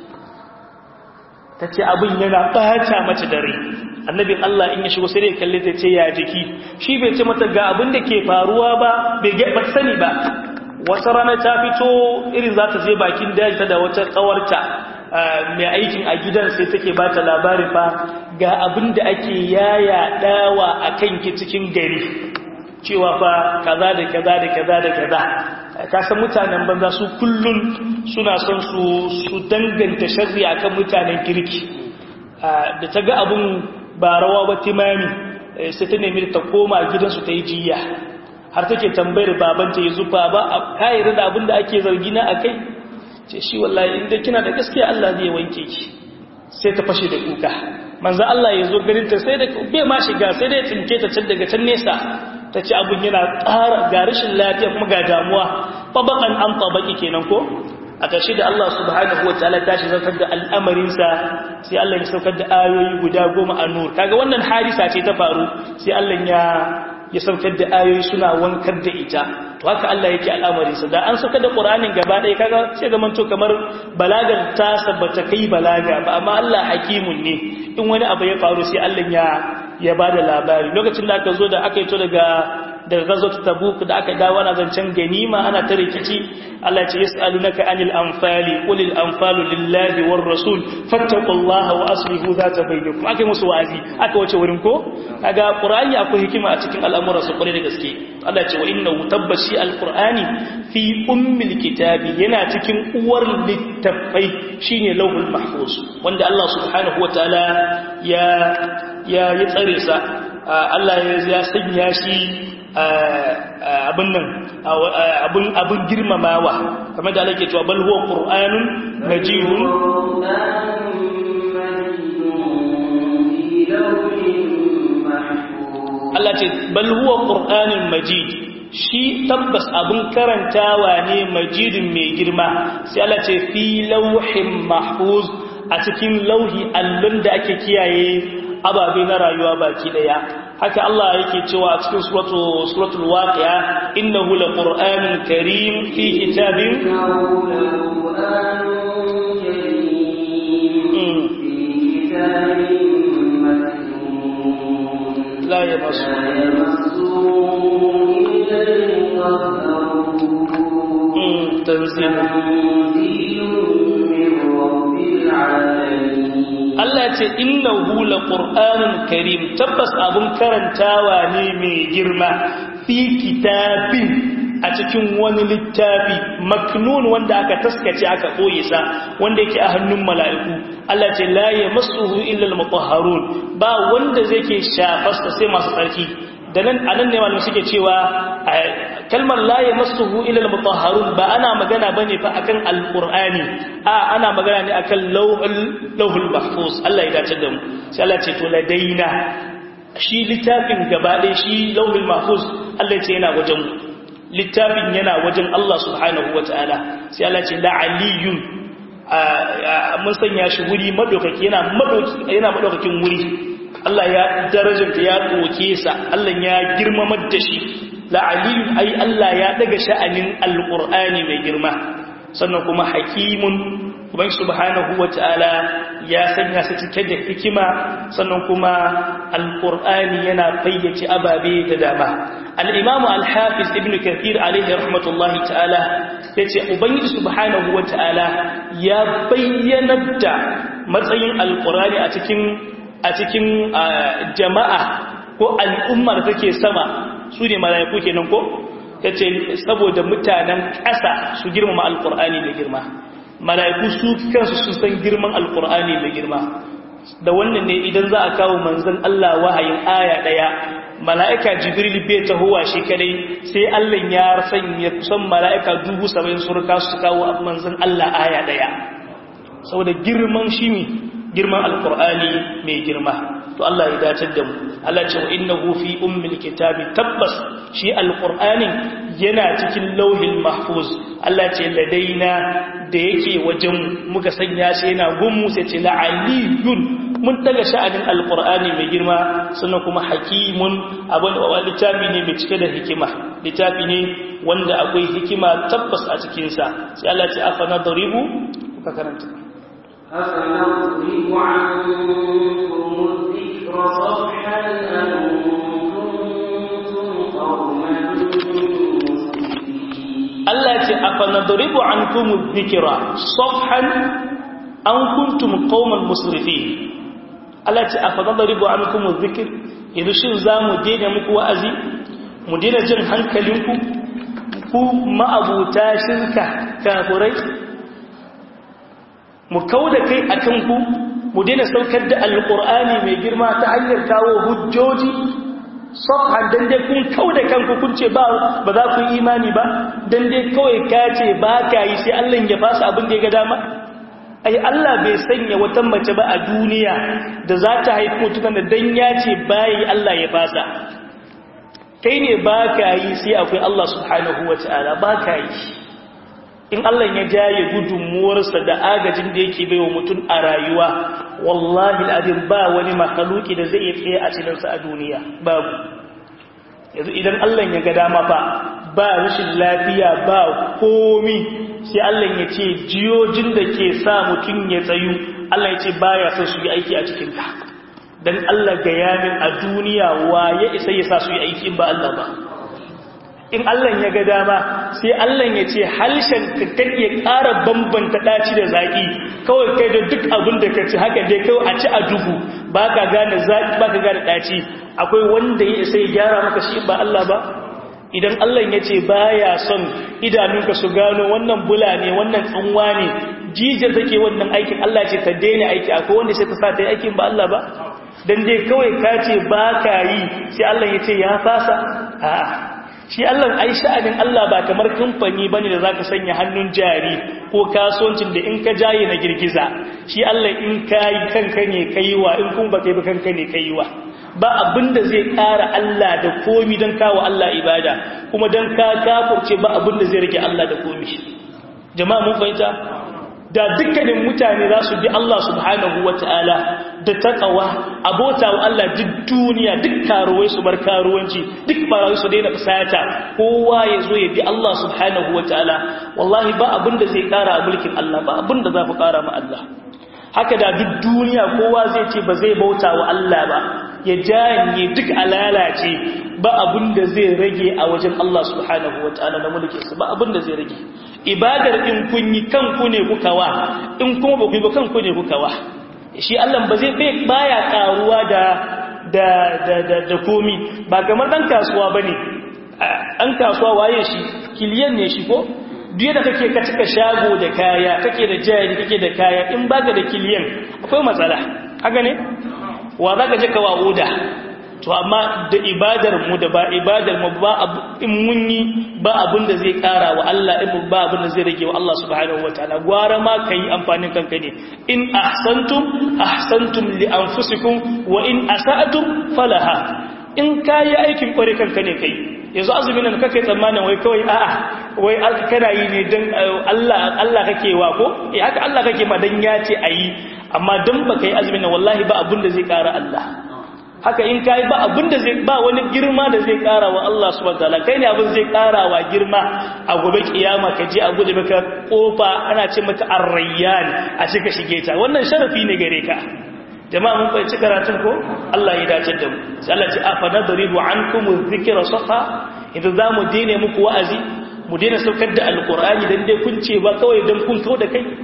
tace abin yana bata mata dare annabin Allah in ya shigo sai ya kalle ta ce ya jiki shi bai ce mata ga abin da ke faruwa ba bai ga ba sani ba wata rana ta fito irin za ta je bakin daji ta da wata kawarta mai aikin a gidan sai take ba ta labari fa ga abin da ake yaya dawa a kanki cikin gari cewa fa kaza da kaza da kaza da kaza ka san mutanen banza su kullun suna son su su danganta sharri akan mutanen kirki da ta ga abun ba rawa ba timami sai ta nemi ta koma gidansu ta yi jiya har take tambayar babanta ya zufa ba a kayar da abin da ake zargi na akai ce shi wallahi inda kina da gaskiya Allah zai wanke ki sai ta fashe da kuka manzo Allah ya zo garin ta sai da bai ma shiga sai da ya tsinke ta can daga can nesa ta ce abun yana ƙara ga rashin lafiya kuma ga damuwa tabakan an tabaki kenan ko a ƙarshe da Allah subhanahu wataala ta shi zartar da al'amarinsa sai Allah ya saukar da ayoyi guda goma a nur kaga wannan harisa ce ta faru sai Allah ya ya saukar da ayoyi suna wankar da ita to haka Allah yake al'amarin sa da an saukar da Qur'anin gaba ɗaya kaga sai zaman to kamar balagar ta sabbata kai balaga ba amma Allah hakimun ne in wani abu ya faru sai Allah ya ya bada labari lokacin da aka zo da aka yi to daga daga gazot tabuk da aka dawo ana zancen ganima ana ta rikici Allah ce yas'alunaka anil anfali qulil anfalu lillahi war rasul fattaqullaha wa aslihu zata bainakum akai musu wazi aka wace wurin ko kaga qur'ani akwai hikima a cikin al'amuran su kwarai da gaske Allah ce wa innahu tabbashi alqur'ani fi ummil kitabi yana cikin uwar littafai shine lawhul mahfuz wanda Allah subhanahu wataala ya ya ya tsare sa Allah ya sanya shi abin nan abin girmamawa kamar da Allah ke cewa bal huwa qur'anun majidun Allah ce bal huwa qur'anun majid shi tabbas abin karantawa ne majidin mai girma sai Allah ce fi lawhin mahfuz a cikin lauhi allon da ake kiyaye ababe na rayuwa baki daya haka Allah yake cewa a cikin suratu suratul waqi'a innahu laqur'anun karim fi kitabin la yamassuhu illa al-mutahharun tanzilun min rabbil alamin Allah ce innahu laqur'anun karim tabbas abun karantawa ne mai girma fi kitabin a cikin wani littafi maknun wanda aka taskace aka koye sa wanda yake a hannun mala'iku Allah ce la yamassuhu illa al-mutahharun ba wanda zai ke shafasta sai masu tsarki da nan anan ne malamu suke cewa kalmar la yamassuhu illa al-mutahharun ba ana magana bane fa akan al-qur'ani a ana magana ne akan lawhul lawhul mahfuz Allah ya dace da mu sai Allah ce to ladaina shi littafin gaba ɗaya shi lawhul mahfuz Allah ya ce yana wajen mu littafin yana wajen Allah subhanahu wataala sai Allah ce la aliyun mun sanya shi wuri madaukaki yana madaukaki yana madaukakin wuri Allah ya darajanta ya doke sa Allah ya girmamar da shi la aliyun ai Allah ya daga sha'anin alqur'ani mai girma sannan kuma hakimun uban subhanahu wataala ya sanya su cike da hikima sannan kuma alqur'ani yana fayyace ababe da dama al-imam al-hafiz ibn kathir alayhi rahmatullahi ta'ala yace ubangiji subhanahu wataala ya bayyana da matsayin alqur'ani a cikin a cikin jama'a ko al'ummar da take sama su ne mala'iku kenan ko yace saboda mutanen ƙasa su girmama alqur'ani da girma mala'iku su kansu sun san girman alqur'ani da girma da wannan ne idan za a kawo manzon Allah wahayin aya daya mala'ika jibril bai tahowa shi kadai sai Allah ya sanya kusan mala'ika dubu saba'in surka su kawo manzon Allah aya daya saboda girman shi ne girman alqur'ani mai girma to Allah ya dace da mu Allah ce wa innahu fi ummil kitabi tabbas shi alqur'ani yana cikin lauhil mahfuz Allah ce ladaina da yake wajen muka sanya shi yana gunmu sai ce la aliyun mun daga sha'anin alqur'ani mai girma sannan kuma hakimun abin da littafi ne mai cike da hikima littafi ne wanda akwai hikima tabbas a cikin sa sai Allah ce afa nadribu ka karanta أفنضرب عنكم الذكر صفحا أن كنتم قوما مسرفين الله أفنضرب عنكم الذكر صفحا أن كنتم قوما مسرفين الله أفنضرب عنكم الذكر إذا شن زامو دينا مكو وأزي مدينة جن هنكلنكم ku ma'abuta shirka kafurai mu kauda kai akan ku mu daina saukar da alqur'ani mai girma ta hanyar kawo hujjoji safhan dan dai kun kauda kanku kun ce ba ba za ku yi imani ba dan dai kawai ka ce ba ka yi sai Allah ya fasa abin da ya ga dama ai Allah bai sanya wata mace ba a duniya da za ta haifi mutumin da dan ya ce bai Allah ya fasa kai ne ba ka yi sai akwai Allah subhanahu wataala ba ka yi in Allah ya jaye gudunmuwarsa da agajin da yake baiwa mutum a rayuwa wallahi al'adin ba wani makhluki da zai tsaye a cikinsa a duniya babu yanzu idan Allah ya ga dama fa ba rashin lafiya ba komi sai Allah ya ce jiyojin da ke sa mutum ya tsayu Allah ya ce baya son su yi aiki a cikin ka dan Allah ga yamin a duniya waye isa ya sa su yi aiki ba Allah ba in Allah ya ga dama sai Allah ya ce halshen ka kake ƙara bambanta daci da zaki kawai kai da duk abin da ka ci haka dai kawai a ci a duhu baka gane zaki baka gane daci akwai wanda ya isa ya gyara maka shi ba Allah ba idan Allah ya ce baya son idanunka su gano wannan bula ne wannan tsanwa ne jijiyar take wannan aikin Allah ce ta daina aiki akwai wanda sai ta sa ta yi aikin ba Allah ba dan dai kawai ka ce ba ka yi sai Allah ya ce ya fasa a'a shi Allah ai sha'anin Allah ba kamar kamfani bane da zaka sanya hannun jari ko kasuwancin da in ka jaye na girgiza shi Allah in kai kanka ne kaiwa in kun ba kai ba kanka ne kaiwa ba abinda zai ƙara Allah da komi don kawo Allah ibada kuma don ka kafurce ba abinda zai rage Allah da komi jama'a mun fahimta da dukkanin mutane za su bi Allah subhanahu wata'ala da taqwa abota wa Allah duk duniya duk karuwai su bar karuwanci duk barayi su daina fasata kowa ya zo ya bi Allah subhanahu wata'ala wallahi ba abinda zai ƙara a mulkin Allah ba abinda za ku ƙara ma Allah haka da duk duniya kowa zai ce ba zai bauta wa Allah ba ya janye duk alalace ba abin da zai rage a wajen Allah subhanahu wa ta'ala na mulkinsa ba abin da zai rage ibadar in kun yi kanku ne kuka wa in kuma ba ku yi ba kanku ne kuka wa shi Allah ba zai baya karuwa da da da da, da komi ba kamar dan kasuwa bane an kasuwa waye shi kiliyan ne shi ko duk da kake ka cika shago da kaya kake da jari kake da kaya in baka da kiliyan akwai matsala haka ne wa za ka je ka wa'uda to amma da ibadar mu da ba ibadar mu ba in mun yi ba abin da zai kara wa Allah in ba abin da zai rage wa Allah subhanahu wataala gwara ma kai amfanin kanka ne in ahsantum ahsantum li anfusikum wa in asa'tum falaha in kai aikin kware kanka ne kai yanzu azumin nan kake tsammanin wai kawai a'a wai kana yi ne dan Allah Allah kake wa ko eh haka Allah kake ma dan ya ce ayi amma dan baka yi azumin nan wallahi ba abin da zai kara Allah haka in kai ba abin da zai ba wani girma da zai kara wa Allah subhanahu wataala kai ne abin zai kara wa girma a gobe kiyama ka je a guje maka kofa ana ce mata ar-rayyan a cika shige ta wannan sharafi ne gare ka jama'a mun fahimci karatun ko Allah ya dace da mu sai Allah ya ce afanadribu ankum adh-dhikra safa idan zamu dine muku wa'azi mu dena saukar da alqur'ani dan dai kun ce ba kawai dan kun kawo da kai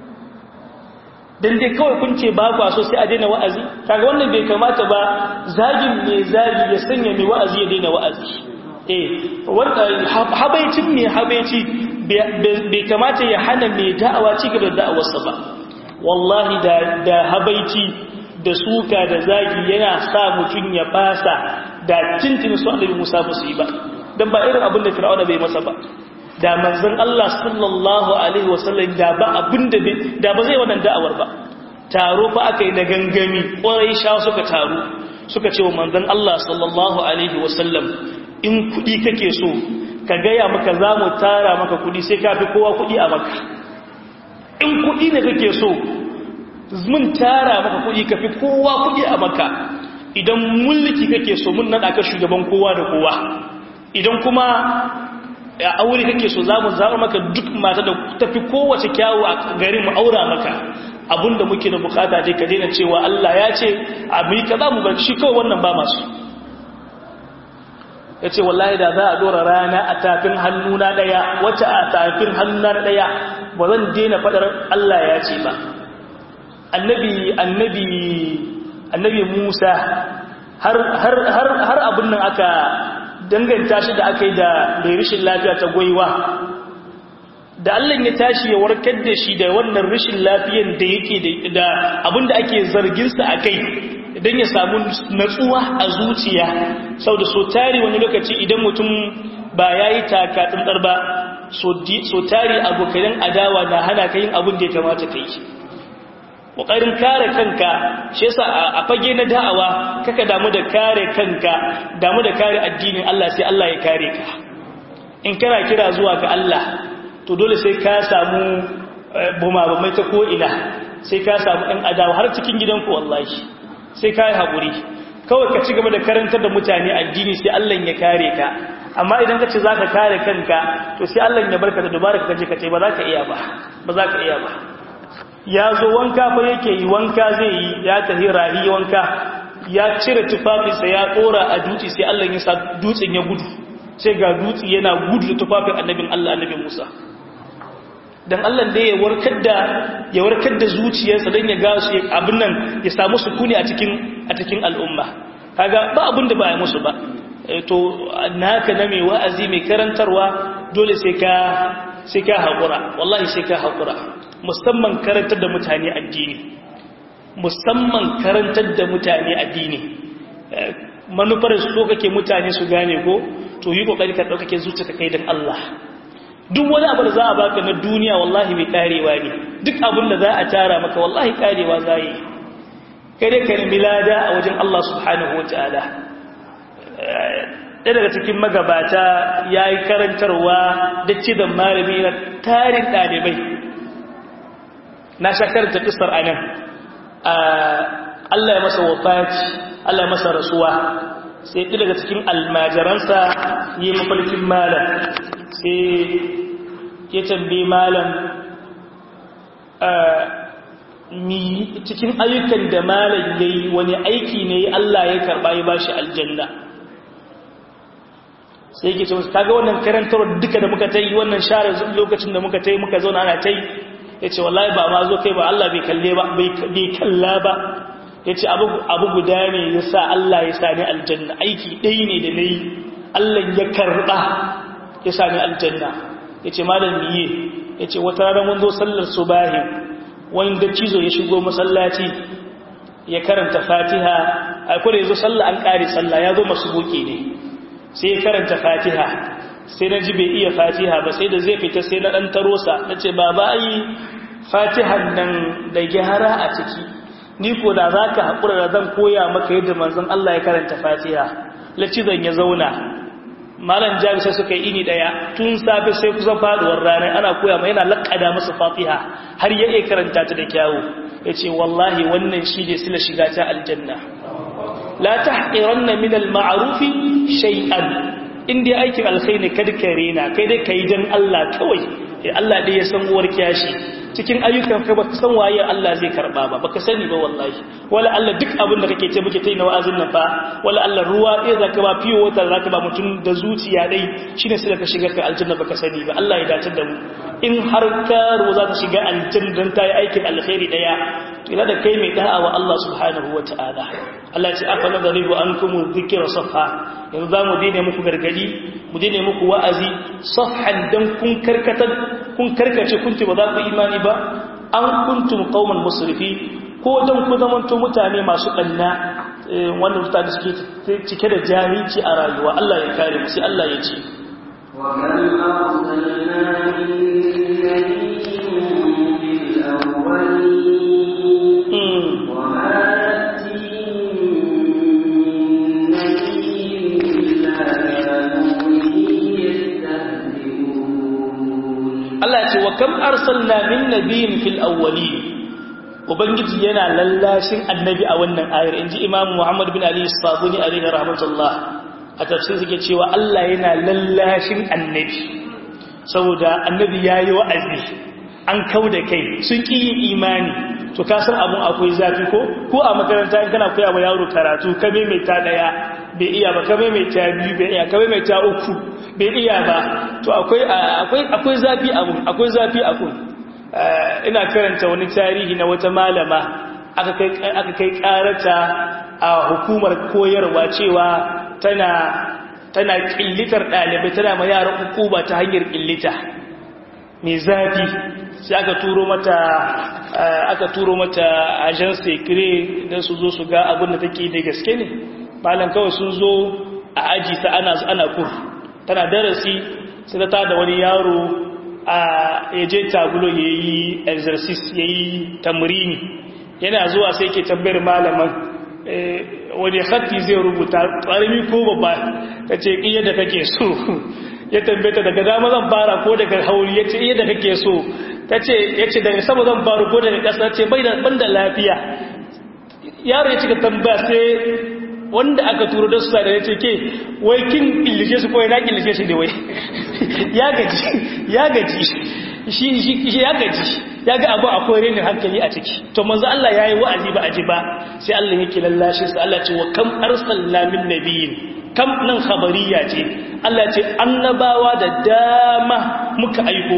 dan dai kawai kun ce ba kwa so sai a daina wa'azi kaga wannan bai kamata ba zagin mai zagi ya sanya mai wa'azi ya daina wa'azi eh wanda habaicin mai habaici bai kamata ya hana mai da'awa ci gaba da da'awarsa ba wallahi da da habaici da suka da zagi yana sa mutun ya fasa da tintin su Annabi Musa ba su yi ba dan ba irin abin da Fir'auna bai masa ba da manzon Allah sallallahu alaihi wasallam da ba abinda da ba zai wannan da'awar ba taro fa aka yi da gangami Quraisha suka taru suka ce wa manzon Allah sallallahu alaihi wasallam in kudi kake so ka gaya maka zamu tara maka kudi sai ka fi kowa kudi a maka in kudi ne kake so mun tara maka kudi ka fi kowa kudi a maka idan mulki kake so mun nada ka shugaban kowa da kowa idan kuma a aure kake so za mu zaɓa maka duk mata da tafi kowace kyawu a garin mu aura maka abinda muke da bukata dai ka daina cewa Allah ya ce abu ka za mu bar shi kawai wannan ba masu ya ce wallahi da za a dora rana a tafin hannuna ɗaya wata a tafin hannuna ɗaya ba zan daina faɗar Allah ya ce ba annabi annabi annabi Musa har har har har abin nan aka danganta shi da aka yi da mai rishin lafiya ta gwaiwa da Allah ya tashi ya warkar da shi da wannan rishin lafiyan da yake da abinda ake zarginsa a kai don ya samu natsuwa a zuciya sau da so tari wani lokaci idan mutum ba ya yi taka tsantsar ba so tari abokanen adawa na hana ka yin abin da ya kamata ka yi ƙoƙarin kare kanka shi yasa a fage na da'awa kaka damu da kare kanka damu da kare addinin Allah sai Allah ya kare ka in kana kira zuwa ga Allah to dole sai ka samu bumabumai ta ko'ina sai ka samu ɗan adawa har cikin gidanku wallahi sai ka yi haƙuri kawai ka ci gaba da karantar da mutane addini sai Allah ya kare ka amma idan ka ce za ka kare kanka to sai Allah ya barka da dubara ka kaje ka ce ba za ka iya ba ba za ka iya ba ya zo wanka fa yake yi wanka zai yi ya tahi rahi wanka ya cire tufafinsa ya dora a dutse sai Allah ya sa dutsen ya gudu sai ga dutse yana gudu da tufafin annabin Allah annabin Musa dan Allah da ya warkar da ya warkar da zuciyarsa dan ya gasu abin nan ya samu sukuni a cikin a cikin al'umma kaga ba abin da ba ya musu ba to naka na mai wa'azi mai karantarwa dole sai ka sai ka hakura wallahi sai ka hakura musamman karantar da mutane addini musamman karantar da mutane addini manufar so kake mutane su gane ko to yi kokari ka dauka ke zuciyarka kai dan Allah duk wani abu da za a baka na duniya wallahi mai karewa ne duk abin da za a tara maka wallahi karewa za yi kai dai ka nemi lada a wajen Allah subhanahu wataala ɗaya daga cikin magabata ya yi karantarwa da ce da malami na tarin ɗalibai na sha karanta kisar a nan Allah ya masa wafati Allah ya masa rasuwa sai ɗaya daga cikin almajiransa yi mafarkin malam sai ya tambaye malam cikin ayyukan da malam ya yi wani aiki ne Allah ya karɓa ya ba shi aljanna sai yake ce musu kaga wannan karantarwar duka da muka ta yi wannan share lokacin da muka ta yi muka zauna ana ta yi ya ce wallahi ba ma zo kai ba Allah bai kalle ba bai kalla ba ya ce abu guda ne ya sa Allah ya sa ni aljanna aiki ɗaya ne da na yi Allah ya karɓa ya sa ni aljanna ya ce malam miye ya ce wata rana mun zo sallar subahi wani da cizo ya shigo masallaci ya karanta fatiha a kuwa ya zo sallah an ƙari sallah ya zo masu buki ne sai ya karanta fatiha sai na ji bai iya fatiha ba sai da zai fita sai na ɗan tarosa na ce ba ba yi fatihan nan da gyara a ciki ni ko da za ka haƙura da zan koya maka yadda manzon Allah ya karanta fatiha lacizan ya zauna malam jami sai suka yi ini daya tun safe sai kusan faduwar ranar ana koya mai yana laƙada masa fatiha har ya iya karanta ta da kyawu ya ce wallahi wannan shi ne sila shiga ta aljanna la tahqiranna min al-ma'rufi shay'an inda aikin alkhairi kadkare na kai dai kai dan Allah kawai Allah dai ya san uwar kiyashi cikin ayyukan ka baka san waye Allah zai karba ba baka sani ba wallahi wala Allah duk abin da kake ce muke tai na wa'azin nan fa wala Allah ruwa ɗaya zaka ba fiyo wata zaka ba mutum da zuciya dai shine sai ka shiga ka aljanna baka sani ba Allah ya dace da mu in har ka ruwa za ta shiga aljanna dan tayi aikin alkhairi daya to ina da kai mai da'a wa Allah subhanahu wataala Allah ya ce afala dhalibu ankum dhikra safha yanzu za mu dine muku gargadi mu dine muku wa'azi safhan dan kun karkatar kun karkace kun ce ba za ku imani ba an kuntum qauman musrifi ko dan ku zamanto mutane masu danna wannan mutane suke cike da jahilci a rayuwa Allah ya kare mu sai Allah ya ce wa man arsalna min nabiyyin bil awwalin wa ma Allah ya ce wa kam arsalna min nabiyyin fil awwalin ubangiji yana lallashin annabi a wannan ayar inji Imam Muhammad bin Ali Sabuni alaihi rahmatullah a tafsir yake cewa Allah yana lallashin annabi saboda annabi yayi wa'azi an kauda kai sun ki yin imani to ka san abun akwai zafi ko ko a makaranta in kana koya wa yaro karatu ka mai ta daya bai iya ba ka mai ta biyu bai iya ka mai ta uku bai iya ba to akwai akwai akwai zafi abun akwai zafi abun ina karanta wani tarihi na wata malama aka kai aka kai karata a hukumar koyarwa cewa tana tana killitar dalibai tana ma yaran hukuma ta hanyar killita mai zafi sai aka turo mata aka turo mata agent secret dan su zo su ga abin da take da gaske ne malan kawai sun zo a aji ta ana ana kur tana darasi sai ta da wani yaro a yaje tabulo yayi exercise yayi tamrini yana zuwa sai ke tambayar malaman wani khatti zai rubuta ƙarami ko babba kace iya da kake so ya tambaye daga dama zan fara ko daga hauri yace iya da kake so tace yace daga sama zan fara ko daga ƙasa ce bai da banda lafiya yaro ya cika tambaya sai wanda aka turo da su da ya ce ke wai kin killishe su ko na killishe shi ne wai ya gaji ya gaji shi shi ya gaji ya ga abu akwai renin hankali a ciki to manzo Allah yayi wa'azi ba aji ba sai Allah yake lallashe su Allah ce wa kam arsalna min nabiyyin kam nan khabariya ce Allah ce annabawa da dama muka aiko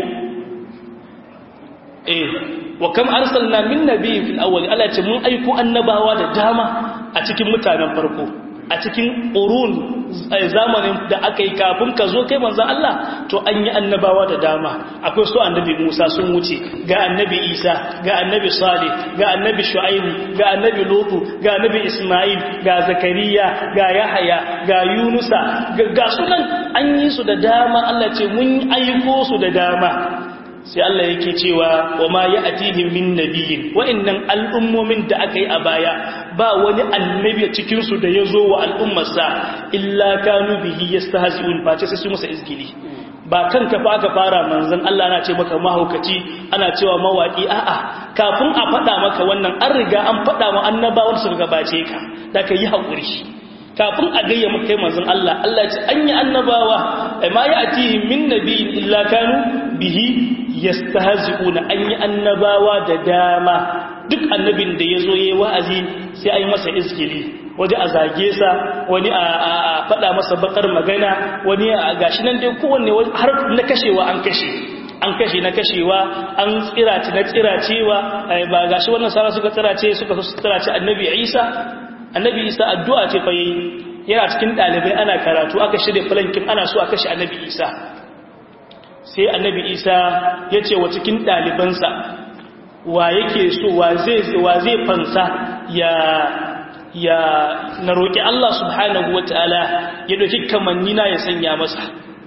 eh wa kam arsalna min nabiyyin fil awwal Allah ce mun aiko annabawa da dama a cikin mutanen farko a cikin qurun zamanin da aka yi kafin ka zo kai manzo Allah to an yi annabawa da dama akwai su annabi Musa sun wuce ga annabi Isa ga annabi Salih ga annabi Shu'aib ga annabi Lut ga annabi Isma'il ga Zakariya ga Yahya ga Yunusa ga sunan an yi su da dama Allah ce mun aiko su da dama sai Allah yake cewa wa ma ya'tihim min nabiyyin wa'annan al'ummomin da aka yi a baya ba wani annabi cikin su da yazo wa al'ummarsa illa kanu bihi yastahzi'un face sai su musa izgili ba kanka fa aka fara manzon Allah na ce maka mahaukaci ana cewa mawaki a'a kafin a fada maka wannan an riga an fada wa annabawan su gabace ka da ka yi hakuri kafin a gayya maka kai manzon Allah Allah ya ce an yi annabawa ma ya'tihim min nabiyyin illa kanu bihi yastahzi'una an yi annabawa da dama duk annabin da yazo yayi wa'azi sai ayi masa izgili waje a zage sa wani a fada masa bakar magana wani a gashi nan dai kowanne har na kashewa an kashe an kashe na kashewa an tsirace na tsiracewa ba gashi wannan sara suka tsirace suka so tsirace annabi Isa annabi Isa addu'a ce fa yayi yana cikin dalibai ana karatu aka shirye falankin ana so a kashe annabi Isa sai annabi Isa ya ce wa cikin ɗalibansa wa yake so wa zai fansa ya ya na roƙi Allah subhanahu wa ta'ala ya ɗauki kamannina ya sanya masa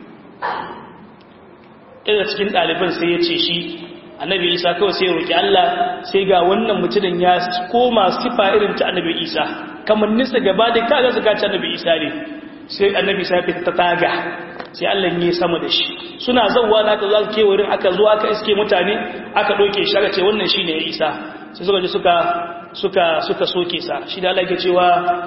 ɗaya cikin ɗaliban sai ya ce shi annabi Isa kawai sai ya roƙi Allah sai ga wannan mutumin ya koma sifa irin ta annabi Isa kamanninsa gaba da kaga zaka ci annabi Isa ne sai annabi Isa ya fita ta taga sai Allah ya sama da shi suna zawwa na ka za ke wurin aka zo aka iske mutane aka doke shi aka ce wannan shine ya Isa sai suka ji suka suka suka soke sa shi da Allah yake cewa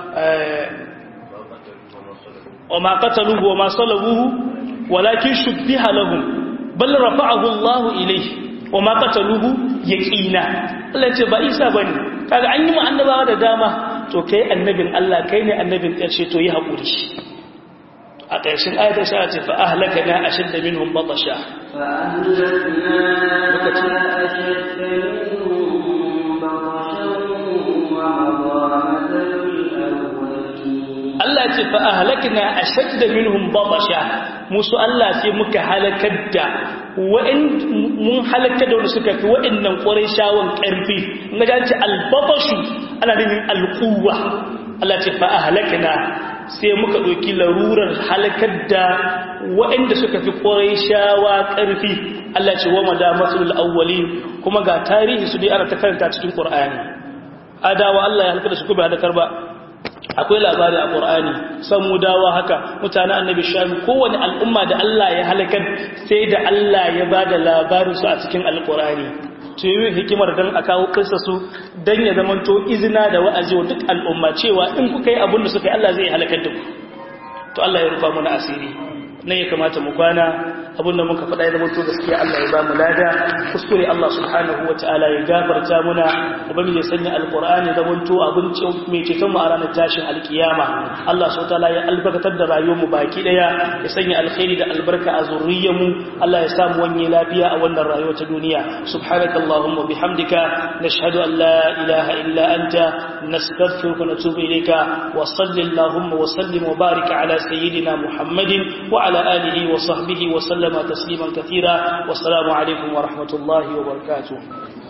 wa ma qataluhu wa ma salabuhu walakin shubbiha lahum bal rafa'ahu Allah ilayhi wa ma qataluhu yaqina Allah ya ce ba Isa bane kaga an yi mu annabawa da dama to kai annabin Allah kai ne annabin ƙarshe to yi haƙuri a ƙarshen ayatar sha ce fa ahlaka na ashadda minhum batasha Allah ce fa ahlakna ashadda minhum batasha musu Allah sai muka halakar da wa'in mun halakar da wanda suka fi wa'annan qurayshawan ƙarfi na ga ce albatashu ana nufin alquwa Allah ce fa ahlakna sai muka ɗauki larurar halakar da waɗanda suka fi ƙwarishawa ƙarfi Allah ce wa madamatul awwalin kuma ga tarihi su dai ana ta karanta cikin Qur'ani adawa Allah ya halakar da su kuma halakar ba akwai labari a Qur'ani samudawa haka mutanen annabi shami kowane al'umma da Allah ya halakar sai da Allah ya bada labarin su a cikin alqur'ani to yi hikimar don a kawo kansa su don ya zama to izina da wa'azi wa duk al'umma cewa in kuka yi abin da suka yi Allah zai halakar da ku to Allah ya rufa mana asiri nan ya kamata mu kwana abin da muka faɗa ya zama to gaskiya Allah ya ba mu lada kuskure Allah subhanahu wa ta'ala ya gafarta muna ubangiji ya sanya alqur'ani da zama to abin mai ceton mu a ranar tashin alkiyama Allah subhanahu wa ta'ala ya albarkatar da rayuwar mu baki daya ya sanya alkhairi da albarka a zurriyar mu Allah ya samu wani lafiya a wannan rayuwar ta duniya subhanakallahumma bihamdika nashhadu an la ilaha illa anta nastaghfiruka wa natubu ilayka wa sallallahu wa sallim wa barik ala sayyidina muhammadin wa ala alihi wa sahbihi wa sallam تسليما كثيرا والسلام عليكم ورحمة الله وبركاته